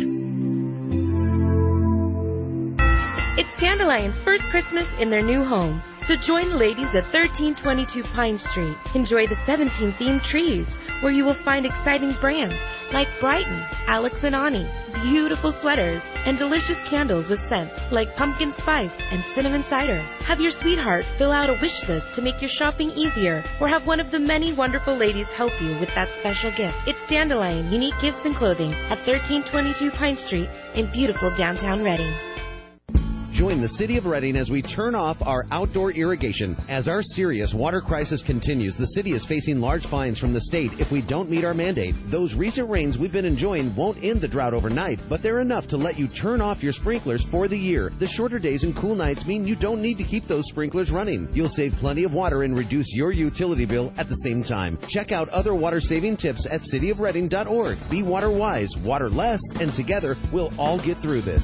It's Dandelion's first Christmas in their new home. So join the ladies at 1322 Pine Street. Enjoy the 17 themed trees, where you will find exciting brands like Brighton, Alex and Ani, beautiful sweaters, and delicious candles with scents like pumpkin spice and cinnamon cider. Have your sweetheart fill out a wish list to make your shopping easier, or have one of the many wonderful ladies help you with that special gift. It's Dandelion Unique Gifts and Clothing at 1322 Pine Street in beautiful downtown Reading. Join the City of Reading as we turn off our outdoor irrigation. As our serious water crisis continues, the city is facing large fines from the state if we don't meet our mandate. Those recent rains we've been enjoying won't end the drought overnight, but they're enough to let you turn off your sprinklers for the year. The shorter days and cool nights mean you don't need to keep those sprinklers running. You'll save plenty of water and reduce your utility bill at the same time. Check out other water-saving tips at cityofreading.org. Be water wise, water less, and together we'll all get through this.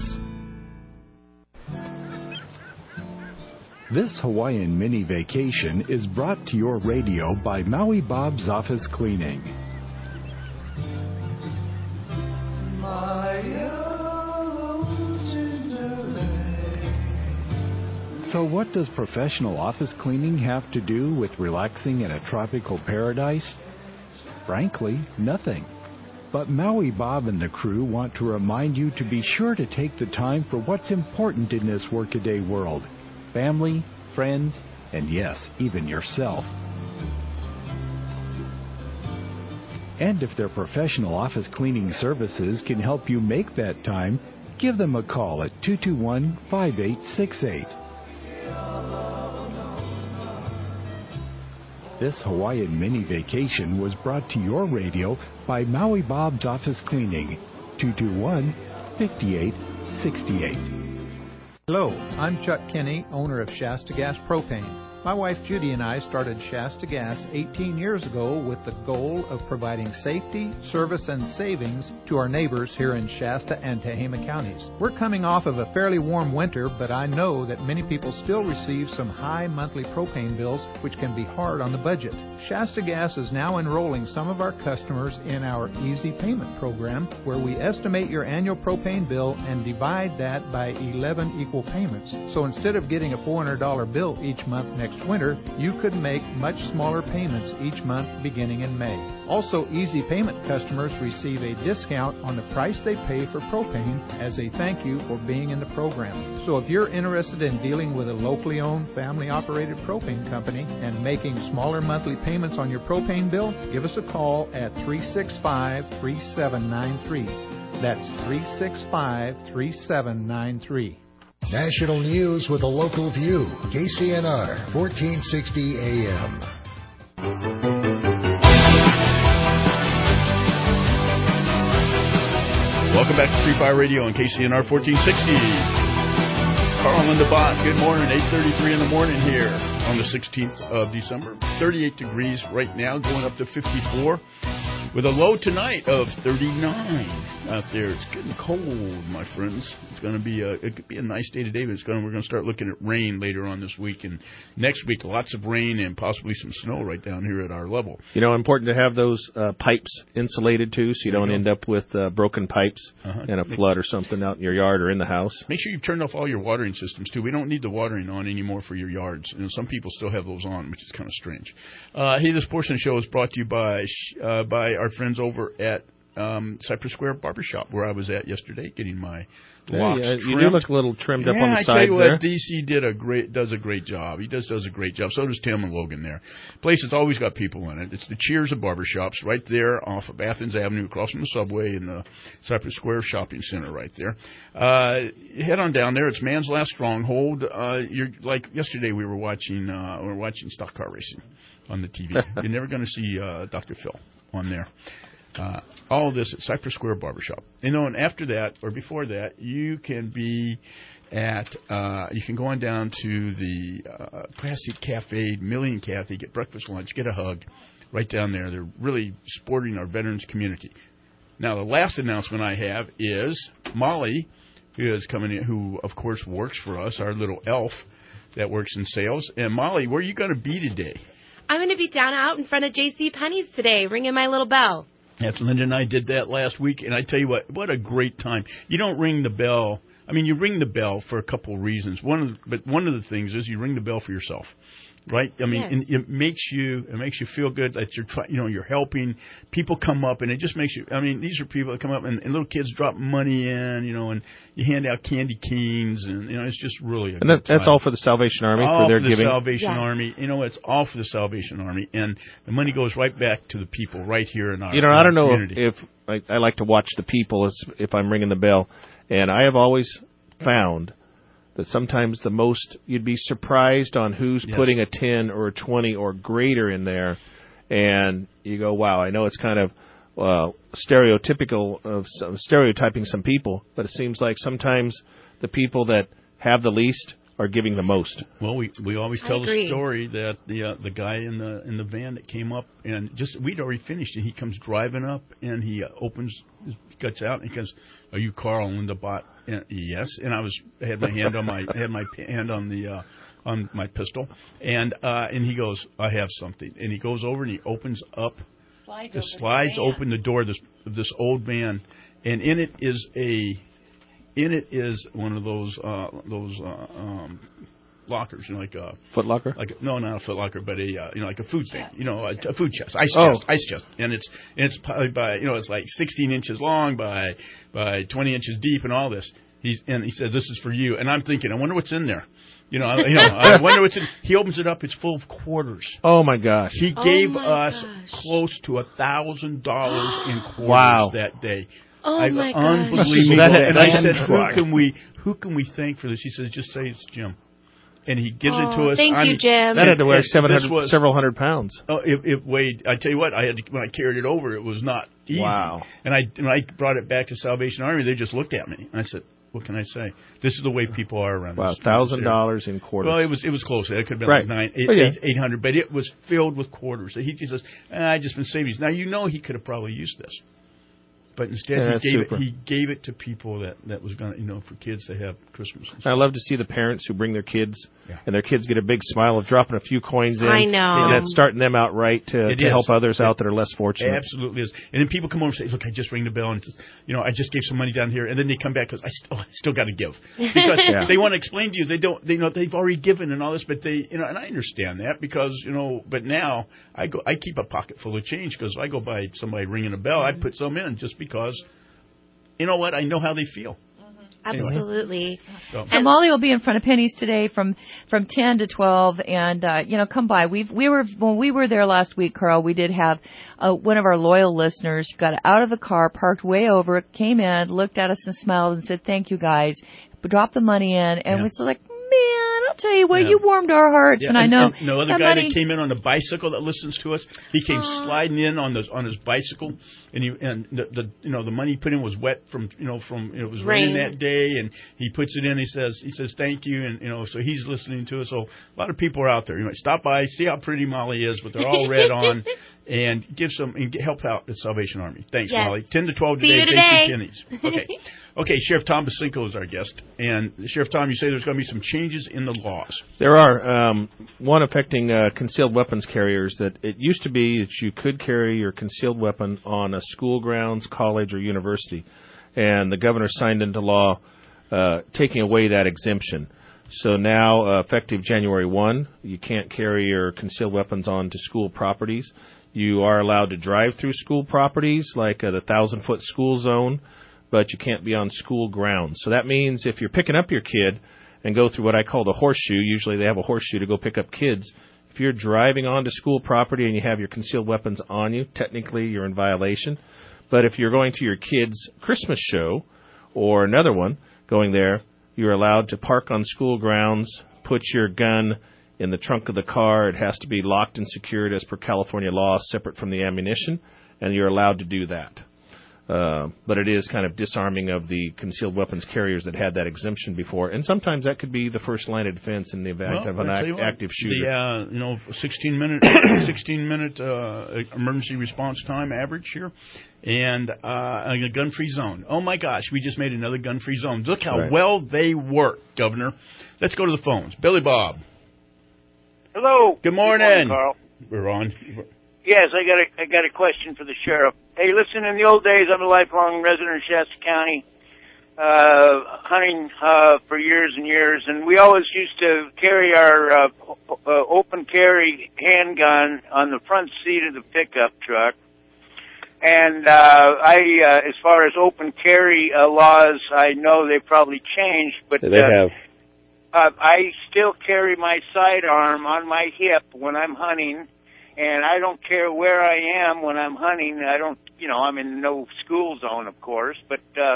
This Hawaiian mini vacation is brought to your radio by Maui Bob's Office Cleaning. So what does professional office cleaning have to do with relaxing in a tropical paradise? Frankly, nothing. But Maui Bob and the crew want to remind you to be sure to take the time for what's important in this workaday world. Family, friends, and yes, even yourself. And if their professional office cleaning services can help you make that time, give them a call at 221-5868. This Hawaiian mini vacation was brought to your radio by Maui Bob's Office Cleaning, 221-5868. Hello, I'm Chuck Kinney, owner of Shasta Gas Propane. My wife Judy and I started Shasta Gas 18 years ago with the goal of providing safety, service, and savings to our neighbors here in Shasta and Tehama counties. We're coming off of a fairly warm winter, but I know that many people still receive some high monthly propane bills, which can be hard on the budget. Shasta Gas is now enrolling some of our customers in our Easy Payment program, where we estimate your annual propane bill and divide that by 11 equal payments. So instead of getting a $400 bill each month next winter, you could make much smaller payments each month beginning in May. Also, Easy Payment customers receive a discount on the price they pay for propane as a thank you for being in the program. So if you're interested in dealing with a locally owned, family-operated propane company and making smaller monthly payments on your propane bill, give us a call at 365-3793. That's 365-3793. National news with a local view. KCNR 1460 AM. Welcome back to Free Fire Radio on KCNR 1460. Carl and Linda Bott, good morning. 8:33 in the morning here on the 16th of December. 38 degrees right now, going up to 54. with a low tonight of 39 out there. It's getting cold, my friends. It's going to be it could be a nice day today, but we're going to start looking at rain later on this week, and next week lots of rain and possibly some snow right down here at our level. Important to have those pipes insulated too, so you don't end up with broken pipes and a flood or something out in your yard or in the house. Make sure you've turned off all your watering systems too. We don't need the watering on anymore for your yards. Some people still have those on, which is kind of strange. Hey, this portion of the show is brought to you by our friends over at Cypress Square Barbershop, where I was at yesterday getting my locks trimmed. You do look a little trimmed up on the sides there. I tell you what, DC does a great job. He does a great job. So does Tim and Logan there. Place has always got people in it. It's the Cheers of Barbershops right there off of Athens Avenue, across from the subway in the Cypress Square Shopping Center right there. Head on down there. It's man's last stronghold. You're like yesterday we were watching stock car racing on the TV. You're never going to see Dr. Phil on there. All of this at Cypress Square Barbershop. And after that, or before that, you can be at, you can go on down to the Classic Cafe, Million Cafe, get breakfast, lunch, get a hug right down there. They're really supporting our veterans community. Now, the last announcement I have is Molly, who is coming in, who, of course, works for us, our little elf that works in sales. And, Molly, where are you going to be today? I'm going to be down out in front of J.C. Penney's today, ringing my little bell. Yes, Linda and I did that last week, and I tell you what a great time. You don't ring the bell. I mean, you ring the bell for a couple of reasons. But one of the things is you ring the bell for yourself, right? I mean, and it makes you feel good that you're helping. People come up, and it just makes you. I mean, these are people that come up, and little kids drop money in, and you hand out candy canes, and it's just really a good time. That's all for the Salvation Army for their giving. All for the Salvation Army. It's all for the Salvation Army, and the money goes right back to the people right here in our I don't know community. if I like to watch the people if I'm ringing the bell, and I have always found that sometimes the most, you'd be surprised on who's putting a 10 or a 20 or greater in there, and you go, wow, I know it's kind of stereotyping some people, but it seems like sometimes the people that have the least are giving the most. Well, we always tell the story that the guy in the van that came up and we'd already finished, and he comes driving up and he gets out and he goes, "Are you Carl and Linda Bott?" And, yes, and I had my hand on my pistol, and he goes, "I have something," and he goes over and he opens up, slides open the door of this old van, and in it is one of those lockers, like a Foot Locker. No, not a Foot Locker, but like a food thing, a food chest, ice chest, and it's probably by it's like 16 inches long by 20 inches deep, and all this. He says, "This is for you," and I'm thinking, I wonder what's in there. I wonder what's in. He opens it up. It's full of quarters. Oh my gosh! He gave us close to $1,000 in quarters that day. Oh my gosh! Unbelievable. And I said, who can we thank for this? He says, just say it's Jim. And he gives it to us. Thank you, Jim. That had to weigh several hundred pounds. Oh, it weighed. I tell you what, when I carried it over, it was not easy. Wow. And when I brought it back to Salvation Army, they just looked at me. And I said, what can I say? This is the way people are around. Wow, $1,000 in quarters. Well, it was close. It could have been like 800, but it was filled with quarters. He says, "I just been saving these." Now he could have probably used this. But instead, he gave it to people that was going to, for kids to have Christmas. I love to see the parents who bring their kids, and their kids get a big smile of dropping a few coins in. I know. And that's starting them out right to help others out that are less fortunate. It absolutely is. And then people come over and say, "Look, I just rang the bell, and I just gave some money down here." And then they come back because I still got to give because they want to explain to you they've already given and all this, but and I understand that because But now I keep a pocket full of change because I go by somebody ringing a bell, I put some in just because, I know how they feel. Absolutely. Anyway. So Molly will be in front of Penny's today from 10 to 12, and come by. When we were there last week, Carl, we did have one of our loyal listeners got out of the car, parked way over, came in, looked at us and smiled and said, "Thank you guys," dropped the money in, and was like, "Man, I'll tell you what, you warmed our hearts, and I know. And the other guy that came in on the bicycle that listens to us, he came sliding in on his bicycle, and the money he put in was wet from it was raining that day, and he puts it in. He says thank you, and so he's listening to us. So a lot of people are out there. You might stop by, see how pretty Molly is, but they're all red on, and help out the Salvation Army. Thanks, Molly. 10 to 12 today. Kenny's. Okay, Sheriff Tom Basinko is our guest. And Sheriff Tom, you say there's going to be some changes in the laws. There are. One affecting concealed weapons carriers, that it used to be that you could carry your concealed weapon on a school grounds, college, or university. And the governor signed into law taking away that exemption. So now, effective January 1, you can't carry your concealed weapons onto school properties. You are allowed to drive through school properties, like the 1,000-foot school zone, but you can't be on school grounds. So that means if you're picking up your kid and go through what I call the horseshoe, usually they have a horseshoe to go pick up kids. If you're driving onto school property and you have your concealed weapons on you, technically you're in violation. But if you're going to your kid's Christmas show or another one, going there, you're allowed to park on school grounds, put your gun in the trunk of the car. It has to be locked and secured as per California law, separate from the ammunition, and you're allowed to do that. But it is kind of disarming of the concealed weapons carriers that had that exemption before, and sometimes that could be the first line of defense in the event of an active shooter. The 16-minute emergency response time average here, and a gun-free zone. Oh my gosh, we just made another gun-free zone. Look how well they work, Governor. Let's go to the phones. Billy Bob. Hello. Good morning. Good morning, Carl. We're on. Yes, I got a question for the sheriff. Hey, listen, in the old days, I'm a lifelong resident of Shasta County, hunting for years and years, and we always used to carry our open carry handgun on the front seat of the pickup truck. And as far as open carry laws, I know they probably changed, but they have. I still carry my sidearm on my hip when I'm hunting. And I don't care where I am when I'm hunting. I don't, I'm in no school zone, of course, but,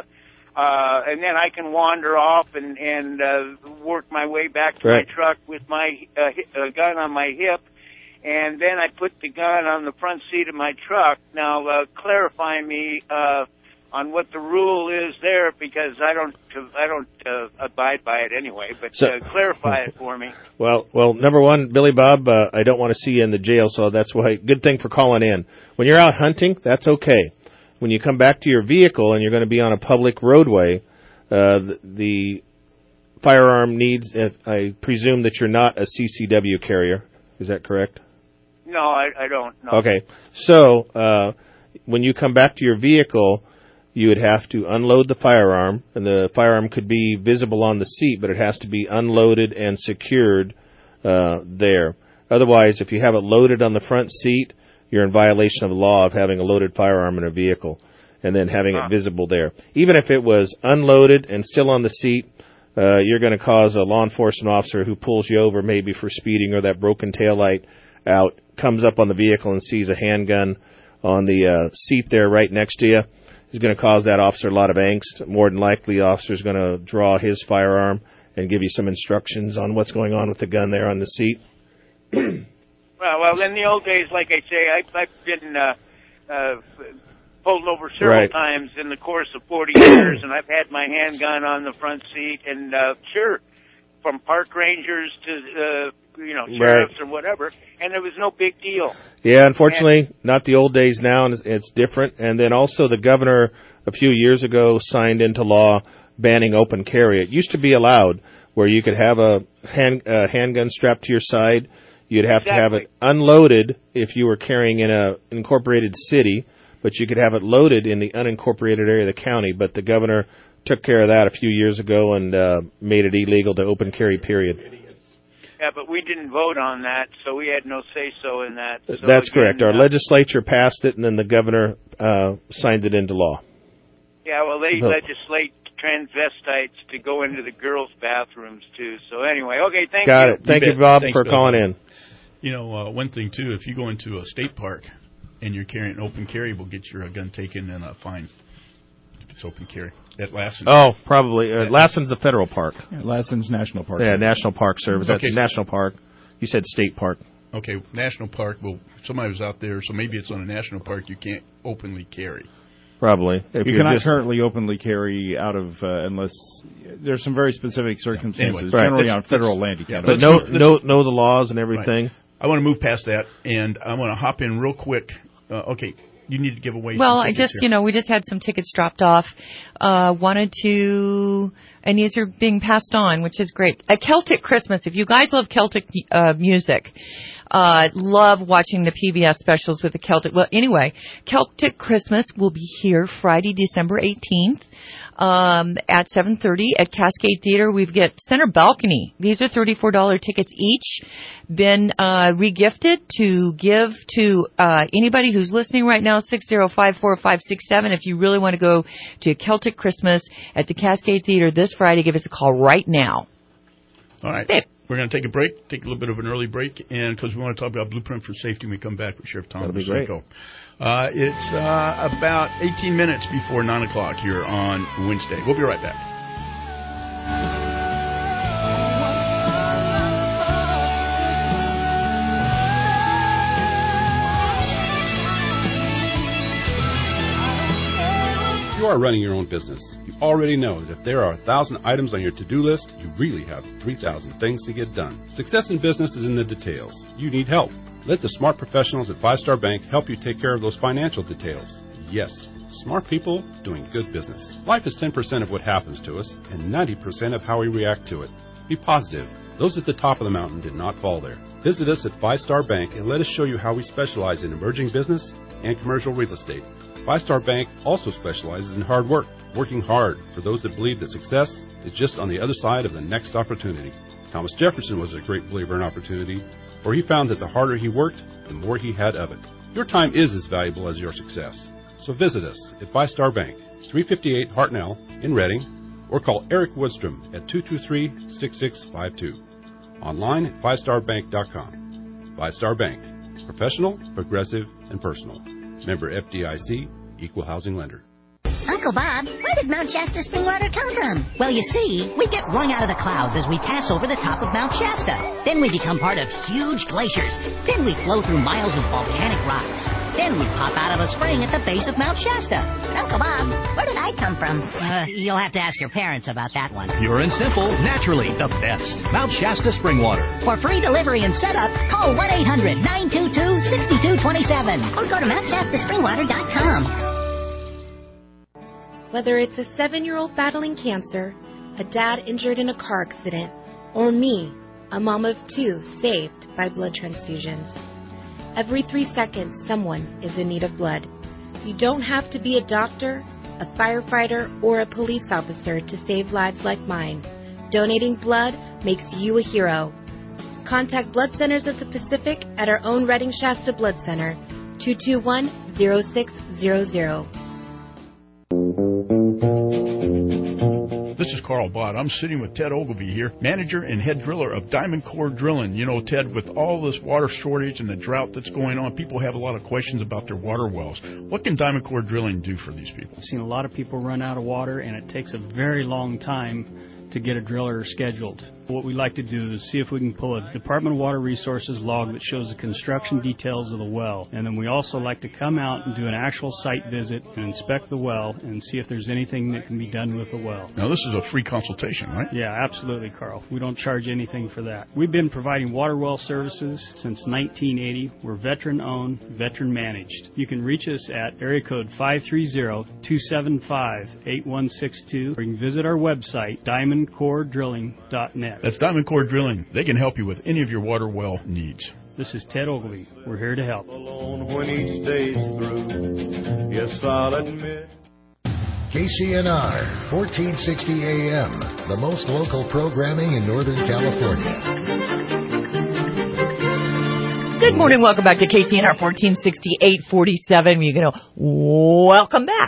and then I can wander off and work my way back to my truck with my gun on my hip. And then I put the gun on the front seat of my truck. Now, clarify me, on what the rule is there, because I don't abide by it anyway. But clarify it for me. Well, number one, Billy Bob, I don't want to see you in the jail, so that's why. Good thing for calling in. When you're out hunting, that's okay. When you come back to your vehicle and you're going to be on a public roadway, the firearm needs. I presume that you're not a CCW carrier. Is that correct? No, I don't. No. Okay, so when you come back to your vehicle, you would have to unload the firearm, and the firearm could be visible on the seat, but it has to be unloaded and secured there. Otherwise, if you have it loaded on the front seat, you're in violation of the law of having a loaded firearm in a vehicle and then having it visible there. Even if it was unloaded and still on the seat, you're going to cause a law enforcement officer who pulls you over maybe for speeding or that broken taillight out, comes up on the vehicle and sees a handgun on the seat there right next to you, is going to cause that officer a lot of angst. More than likely, the officer is going to draw his firearm and give you some instructions on what's going on with the gun there on the seat. Well, in the old days, like I say, I've been pulled over several times in the course of 40 years, and I've had my handgun on the front seat, and sure, from park rangers to sheriffs or whatever, and it was no big deal. Yeah, unfortunately, not the old days now, and it's different. And then also the governor a few years ago signed into law banning open carry. It used to be allowed where you could have a handgun strapped to your side. You'd have to have it unloaded if you were carrying in an incorporated city, but you could have it loaded in the unincorporated area of the county. But the governor took care of that a few years ago and made it illegal to open carry, period. Yeah, but we didn't vote on that, so we had no say-so in that. So that's correct. Our legislature passed it, and then the governor signed it into law. Yeah, well, they legislate transvestites to go into the girls' bathrooms, too. So anyway, okay, thank you. Got it. Thank you, Bob, for calling in. One thing, too, if you go into a state park and you're carrying open carry, we'll get your gun taken and a fine if it's open carry. At Lassen. Oh, probably. Lassen's the federal park. Yeah, Lassen's National Park. Yeah, Service. National Park Service. That's Okay. National Park. You said state park. Okay, National Park. Well, somebody was out there, so maybe it's on a national park you can't openly carry. Probably. If You cannot currently openly carry out of unless there's some very specific circumstances. Anyway, generally on federal land, you can't. But know the laws and everything. Right. I want to move past that, and I want to hop in real quick. Okay, you need to give away. Well, some tickets here. we just had some tickets dropped off. And these are being passed on, which is great. A Celtic Christmas. If you guys love Celtic music, love watching the PBS specials with the Celtic. Well, anyway, Celtic Christmas will be here Friday, December 18th. At 7:30 at Cascade Theater. We've got center balcony. These are $34 tickets each. Been regifted to give to anybody who's listening right now. 605-4567. If you really want to go to Celtic Christmas at the Cascade Theater this Friday, give us a call right now. All right. We're going to take a break, take a little bit of an early break, and because we want to talk about Blueprint for Safety when we come back with Sheriff Tom That'll be great. It's about 18 minutes before 9 o'clock here on Wednesday. We'll be right back. If you are running your own business, you already know that if there are 1,000 items on your to-do list, you really have 3,000 things to get done. Success in business is in the details. You need help. Let the smart professionals at Five Star Bank help you take care of those financial details. Yes, smart people doing good business. Life is 10% of what happens to us and 90% of how we react to it. Be positive. Those at the top of the mountain did not fall there. Visit us at Five Star Bank and let us show you how we specialize in emerging business and commercial real estate. Five Star Bank also specializes in hard work, working hard for those that believe that success is just on the other side of the next opportunity. Thomas Jefferson was a great believer in opportunity, for he found that the harder he worked, the more he had of it. Your time is as valuable as your success. So visit us at Five Star Bank, 358 Hartnell in Reading, or call Eric Woodstrom at 223-6652. Online at fivestarbank.com. Five Star Bank. Professional, progressive, and personal. Member FDIC, Equal Housing Lender. Uncle Bob, where did Mount Shasta spring water come from? Well, you see, we get wrung out of the clouds as we pass over the top of Mount Shasta. Then we become part of huge glaciers. Then we flow through miles of volcanic rocks. Then we pop out of a spring at the base of Mount Shasta. Uncle Bob, where did I come from? You'll have to ask your parents about that one. Pure and simple, naturally the best. Mount Shasta spring water. For free delivery and setup, call 1-800-922-6227 or go to MountShastaSpringwater.com. Whether it's a 7-year-old battling cancer, a dad injured in a car accident, or me, a mom of 2 saved by blood transfusions. Every 3 seconds, someone is in need of blood. You don't have to be a doctor, a firefighter, or a police officer to save lives like mine. Donating blood makes you a hero. Contact Blood Centers of the Pacific at our own Redding Shasta Blood Center, 221-0600. This is Carl Bott. I'm sitting with Ted Ogilvie here, manager and head driller of Diamond Core Drilling. You know, Ted, with all this water shortage and the drought that's going on, people have a lot of questions about their water wells. What can Diamond Core Drilling do for these people? I've seen a lot of people run out of water, and it takes a very long time to get a driller scheduled. What we like to do is see if we can pull a Department of Water Resources log that shows the construction details of the well. And then we also like to come out and do an actual site visit and inspect the well and see if there's anything that can be done with the well. Now, this is a free consultation, right? Yeah, absolutely, Carl. We don't charge anything for that. We've been providing water well services since 1980. We're veteran-owned, veteran-managed. You can reach us at area code 530-275-8162, or you can visit our website, diamondcoredrilling.net. That's Diamond Core Drilling. They can help you with any of your water well needs. This is Ted Ogilvie. We're here to help. When each day's through, yes, I'll admit. KCNR, 1460 AM, the most local programming in Northern California. Good morning. Welcome back to KCNR 1460 847. You're going to welcome back.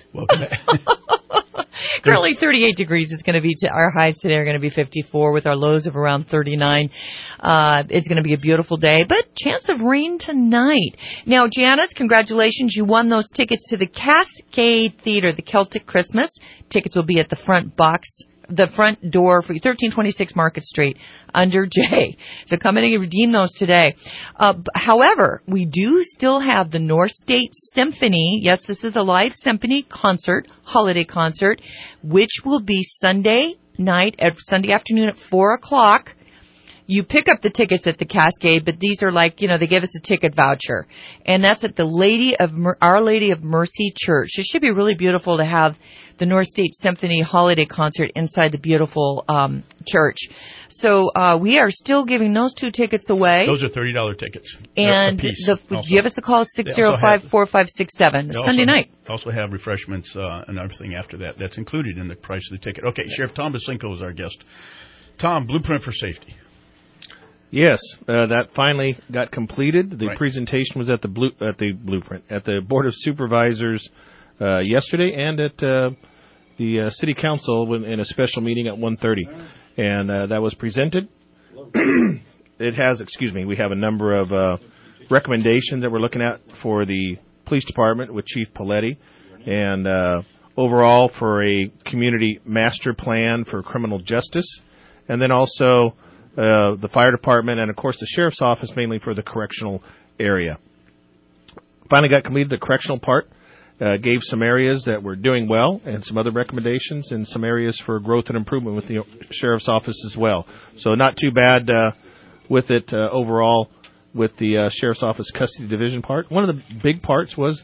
Welcome back. Currently 38 degrees. It's going to be our highs today are going to be 54 with our lows of around 39. It's going to be a beautiful day, but chance of rain tonight. Now, Janice, congratulations. You won those tickets to the Cascade Theater, the Celtic Christmas. Tickets will be at the front door for 1326 Market Street under J. So come in and redeem those today. However, we do still have the North State Symphony. Yes, this is a live symphony concert, holiday concert, which will be Sunday afternoon at 4 o'clock. You pick up the tickets at the Cascade, but these are like, they give us a ticket voucher. And that's at the Our Lady of Mercy Church. It should be really beautiful to have the North State Symphony holiday concert inside the beautiful church. So we are still giving those 2 tickets away. Those are $30 tickets. And give us a call, 605-4567. Sunday night. Also have refreshments and everything after that. That's included in the price of the ticket. Okay, Sheriff Tom Basinko is our guest. Tom, Blueprint for Safety. Yes, that finally got completed. The presentation was at the Blueprint at the Board of Supervisors yesterday, and at the City Council in a special meeting at 1:30, and that was presented. We have a number of recommendations that we're looking at for the police department with Chief Paletti, and overall for a community master plan for criminal justice, and then also the fire department, and of course the sheriff's office, mainly for the correctional area. Finally got completed the correctional part, gave some areas that were doing well and some other recommendations, and some areas for growth and improvement with the sheriff's office as well. So not too bad with it overall with the sheriff's office custody division part. One of the big parts was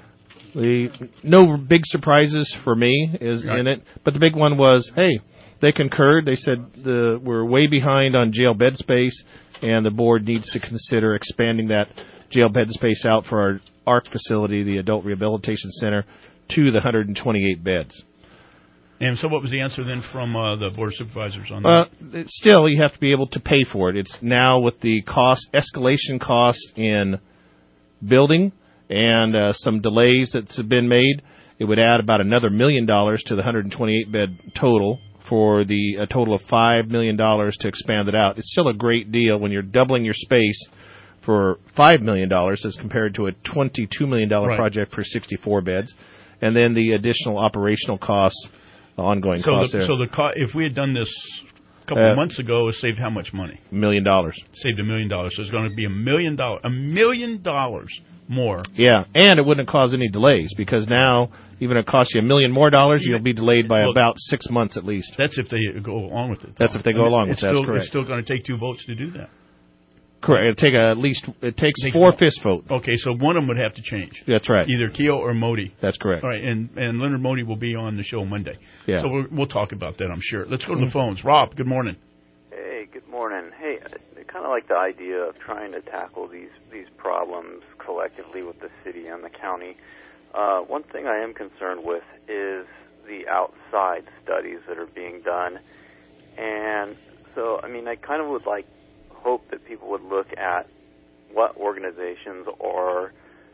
no big surprises for me in it, but the big one was, they concurred. They said we're way behind on jail bed space, and the board needs to consider expanding that jail bed space out for our ARC facility, the Adult Rehabilitation Center, to the 128 beds. And so what was the answer then from the Board of Supervisors on that? Still, you have to be able to pay for it. It's now with the escalation costs in building and some delays that's been made, it would add about another $1 million to the 128-bed total, for a total of $5 million to expand it out. It's still a great deal when you're doubling your space for $5 million as compared to a $22 million project for 64 beds, and then the additional operational costs, ongoing costs there. So if we had done this a couple of months ago, it saved how much money? $1 million. Saved $1 million. So it's going to be $1 million. $1 million more. Yeah, and it wouldn't have caused any delays, because now, even if it costs you $1 million more, you'll be delayed by about 6 months at least. That's if they go along with it. That's if they go along with it. That's correct. It's still going to take 2 votes to do that. Correct. It takes 4 fifths vote. Okay, so one of them would have to change. That's right. Either Keogh or Modi. That's correct. All right, and Leonard Modi will be on the show Monday. Yeah. So we'll talk about that, I'm sure. Let's go to the phones. Rob, good morning. Hey, good morning. Hey, I kind of like the idea of trying to tackle these problems collectively with the city and the county. One thing I am concerned with is the outside studies that are being done. And so, I kind of would hope that people would look at what organizations are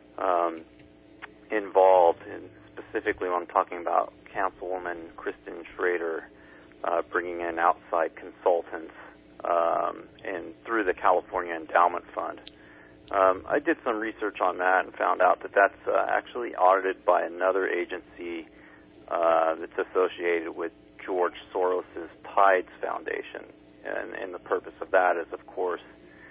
involved, and specifically when I'm talking about Councilwoman Kristen Schrader bringing in outside consultants and through the California Endowment Fund. I did some research on that and found out that that's actually audited by another agency that's associated with George Soros' Tides Foundation. And the purpose of that is, of course,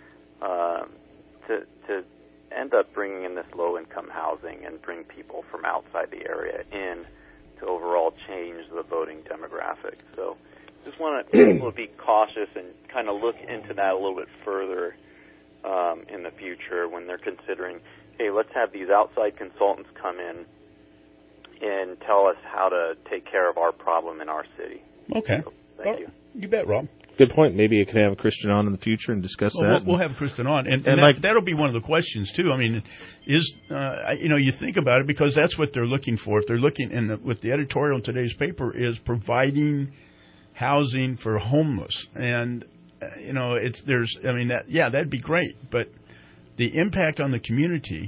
to end up bringing in this low-income housing and bring people from outside the area in to overall change the voting demographic. So just want people to be cautious and kind of look into that a little bit further in the future when they're considering, hey, let's have these outside consultants come in and tell us how to take care of our problem in our city. Okay. So, thank you. You bet, Rob. Good point. Maybe you could have Kristen on in the future and discuss that. We'll have Kristen on, and that'll be one of the questions too. You think about it, because that's what they're looking for. If they're looking, with the editorial in today's paper, is providing housing for homeless, and that'd be great, but the impact on the community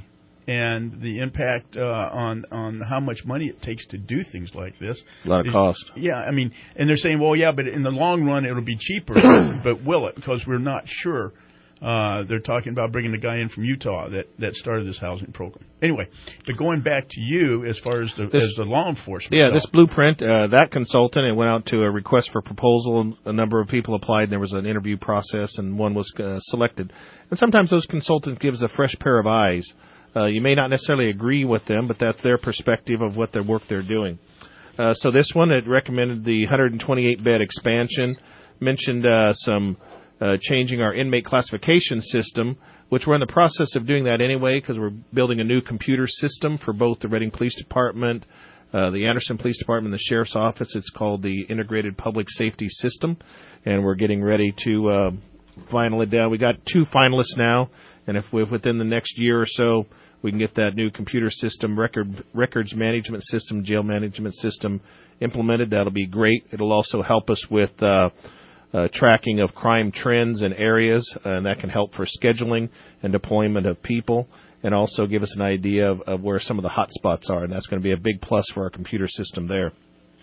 and the impact on how much money it takes to do things like this. A lot of cost. Yeah, I mean, and they're saying, well, yeah, but in the long run it'll be cheaper, but will it? Because we're not sure. They're talking about bringing the guy in from Utah that started this housing program. Anyway, but going back to you as far as the law enforcement. Yeah, this blueprint, that consultant, it went out to a request for proposal, and a number of people applied, and there was an interview process, and one was selected. And sometimes those consultants gives a fresh pair of eyes. You may not necessarily agree with them, but that's their perspective of what their work they're doing. So this one, it recommended the 128-bed expansion, mentioned some changing our inmate classification system, which we're in the process of doing that anyway because we're building a new computer system for both the Reading Police Department, the Anderson Police Department, and the Sheriff's Office. It's called the Integrated Public Safety System, and we're getting ready to final it down. We got 2 finalists now, and if within the next year or so we can get that new computer system, records management system, jail management system implemented, that'll be great. It'll also help us with tracking of crime trends and areas, and that can help for scheduling and deployment of people, and also give us an idea of where some of the hot spots are, and that's going to be a big plus for our computer system there.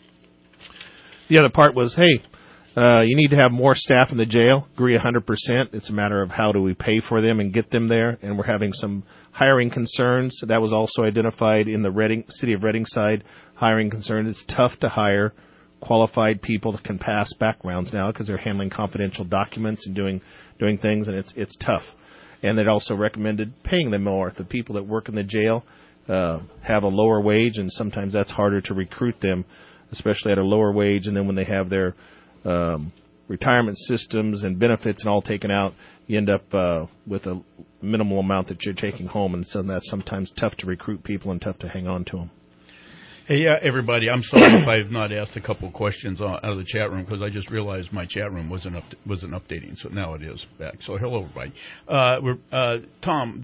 The other part was, hey, you need to have more staff in the jail. Agree 100%. It's a matter of how do we pay for them and get them there, and we're having some hiring concerns. That was also identified in the City of Reading side, hiring concerns. It's tough to hire qualified people that can pass backgrounds now because they're handling confidential documents and doing things, and it's tough. And it also recommended paying them more. The people that work in the jail have a lower wage, and sometimes that's harder to recruit them, especially at a lower wage. And then when they have their retirement systems and benefits and all taken out, you end up with a minimal amount that you're taking home, and so that's sometimes tough to recruit people and tough to hang on to them. Hey, everybody, I'm sorry if I have not asked a couple of questions out of the chat room because I just realized my chat room wasn't updating, so now it is back. So hello, everybody. Tom,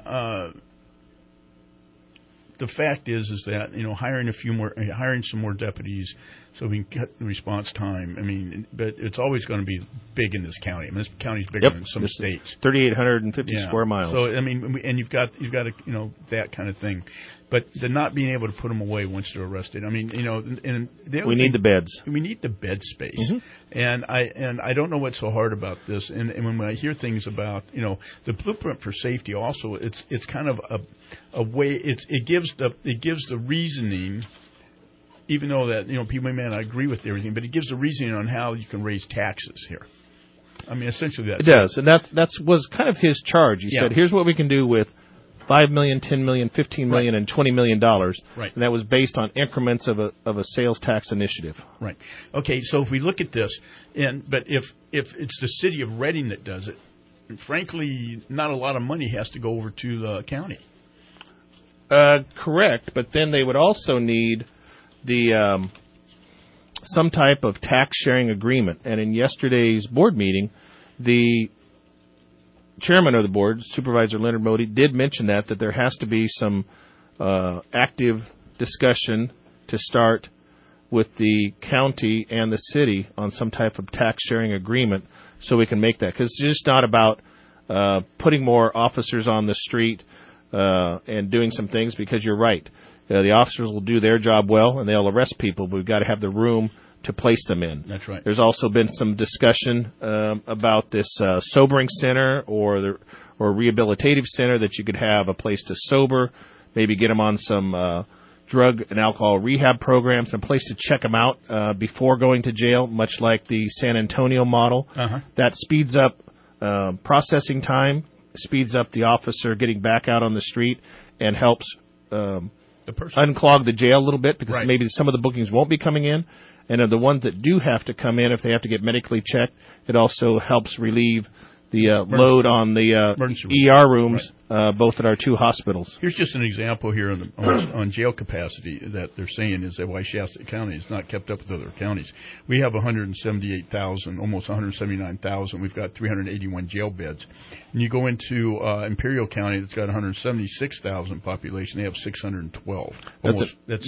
the fact is that hiring some more deputies so we can cut the response time. I mean, but it's always going to be big in this county. I mean, this county's bigger than some states. 3,850 square miles. So I mean, and you've got that kind of thing. But the not being able to put them away once they're arrested. I mean, and we need the beds. We need the bed space. And I don't know what's so hard about this. And when I hear things about the blueprint for safety, also it's kind of a way it gives the reasoning. Even though that people may not agree with everything, but it gives the reasoning on how you can raise taxes here. I mean, essentially that. It does, and that was kind of his charge. He said, "Here's what we can do with $5 million, $10 million, $15 million, and $20 million." Right. And that was based on increments of a sales tax initiative. Right. Okay. So if we look at this, but if it's the city of Reading that does it, frankly, not a lot of money has to go over to the county. Correct, but then they would also need the some type of tax sharing agreement. And in yesterday's board meeting, the chairman of the board, Supervisor Leonard Modi, did mention that there has to be some active discussion to start with the county and the city on some type of tax sharing agreement so we can make that. Because it's just not about putting more officers on the street and doing some things, because you're right. The officers will do their job well, and they'll arrest people, but we've got to have the room to place them in. That's right. There's also been some discussion about this sobering center or rehabilitative center, that you could have a place to sober, maybe get them on some drug and alcohol rehab programs, and a place to check them out before going to jail, much like the San Antonio model. That speeds up processing time, speeds up the officer getting back out on the street, and helps unclog the jail a little bit, because maybe some of the bookings won't be coming in. And the ones that do have to come in, if they have to get medically checked, it also helps relieve the load on the ER rooms, both at our 2 hospitals. Here's just an example here on jail capacity that they're saying is that why Shasta County is not kept up with other counties. We have 178,000, almost 179,000. We've got 381 jail beds. And you go into Imperial County, that's got 176,000 population. They have 612. That's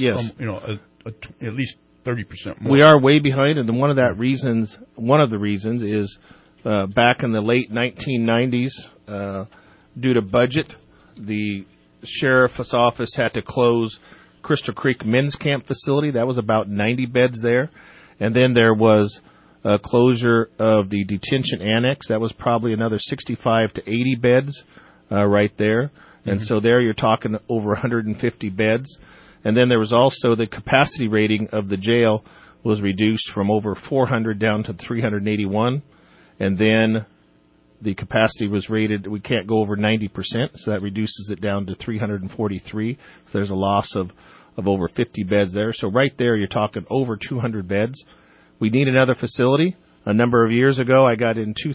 at least 30% more. We are way behind, and one of the reasons is back in the late 1990s, due to budget, the Sheriff's Office had to close Crystal Creek Men's Camp facility. That was about 90 beds there. And then there was a closure of the detention annex. That was probably another 65 to 80 beds right there. And so there you're talking over 150 beds. And then there was also the capacity rating of the jail was reduced from over 400 down to 381. And then the capacity was rated, we can't go over 90%, so that reduces it down to 343. So there's a loss of over 50 beds there. So right there, you're talking over 200 beds. We need another facility. A number of years ago, I got in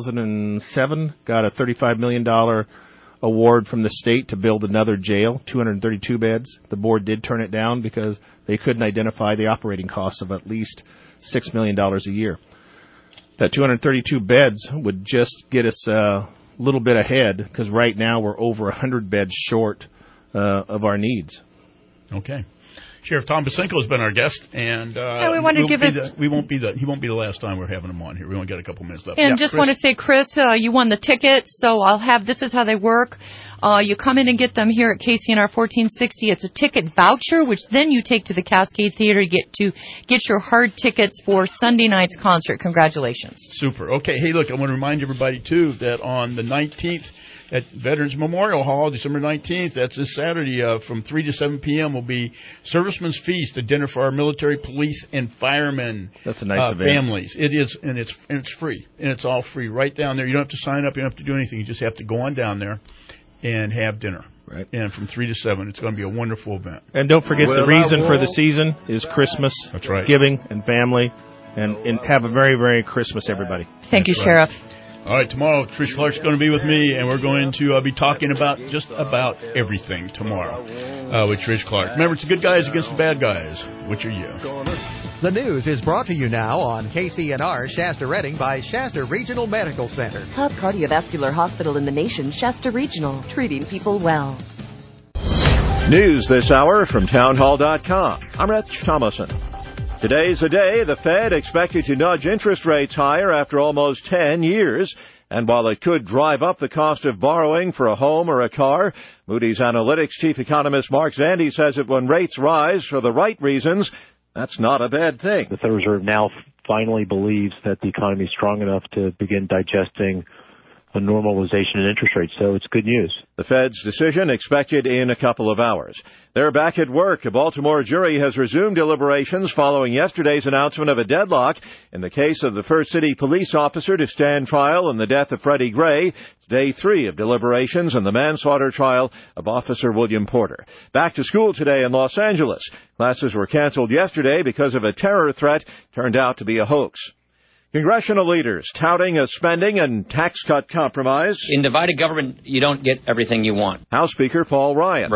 2007, got a $35 million award from the state to build another jail, 232 beds. The board did turn it down because they couldn't identify the operating costs of at least $6 million a year. That 232 beds would just get us a little bit ahead because right now we're over 100 beds short of our needs. Okay. Sheriff Tom Basenko has been our guest, and we want to give it. He won't be the last time we're having him on here. We only got a couple minutes left. And just want to say, Chris, you won the tickets, so this is how they work. You come in and get them here at KCNR 1460. It's a ticket voucher, which then you take to the Cascade Theater to get your hard tickets for Sunday night's concert. Congratulations. Super. Okay. Hey, look, I want to remind everybody, too, that on the 19th at Veterans Memorial Hall, December 19th, that's this Saturday, from 3 to 7 p.m. will be Servicemen's Feast, a dinner for our military, police, and firemen. That's a nice event. Families. It is, and it's free. And it's all free right down there. You don't have to sign up. You don't have to do anything. You just have to go on down there and have dinner. Right. And from 3 to 7, it's going to be a wonderful event. And don't forget the reason for the season is Christmas. That's right. Giving and family. And have a very, Merry Christmas, everybody. Thank you, Sheriff. All right, tomorrow, Trish Clark's going to be with me, and we're going to be talking about just about everything tomorrow with Trish Clark. Remember, it's the good guys against the bad guys. Which are you? The news is brought to you now on KCNR Shasta Redding by Shasta Regional Medical Center. Top cardiovascular hospital in the nation, Shasta Regional, treating people well. News this hour from townhall.com. I'm Rich Thomason. Today's the day the Fed expected to nudge interest rates higher after almost 10 years. And while it could drive up the cost of borrowing for a home or a car, Moody's Analytics chief economist Mark Zandi says that when rates rise for the right reasons, that's not a bad thing. The Federal Reserve now finally believes that the economy is strong enough to begin digesting a normalization in interest rates, so it's good news. The Fed's decision expected in a couple of hours. They're back at work. A Baltimore jury has resumed deliberations following yesterday's announcement of a deadlock in the case of the First City police officer to stand trial in the death of Freddie Gray. It's day 3 of deliberations in the manslaughter trial of Officer William Porter. Back to school today in Los Angeles. Classes were canceled yesterday because of a terror threat turned out to be a hoax. Congressional leaders touting a spending and tax cut compromise. In divided government, you don't get everything you want. House Speaker Paul Ryan.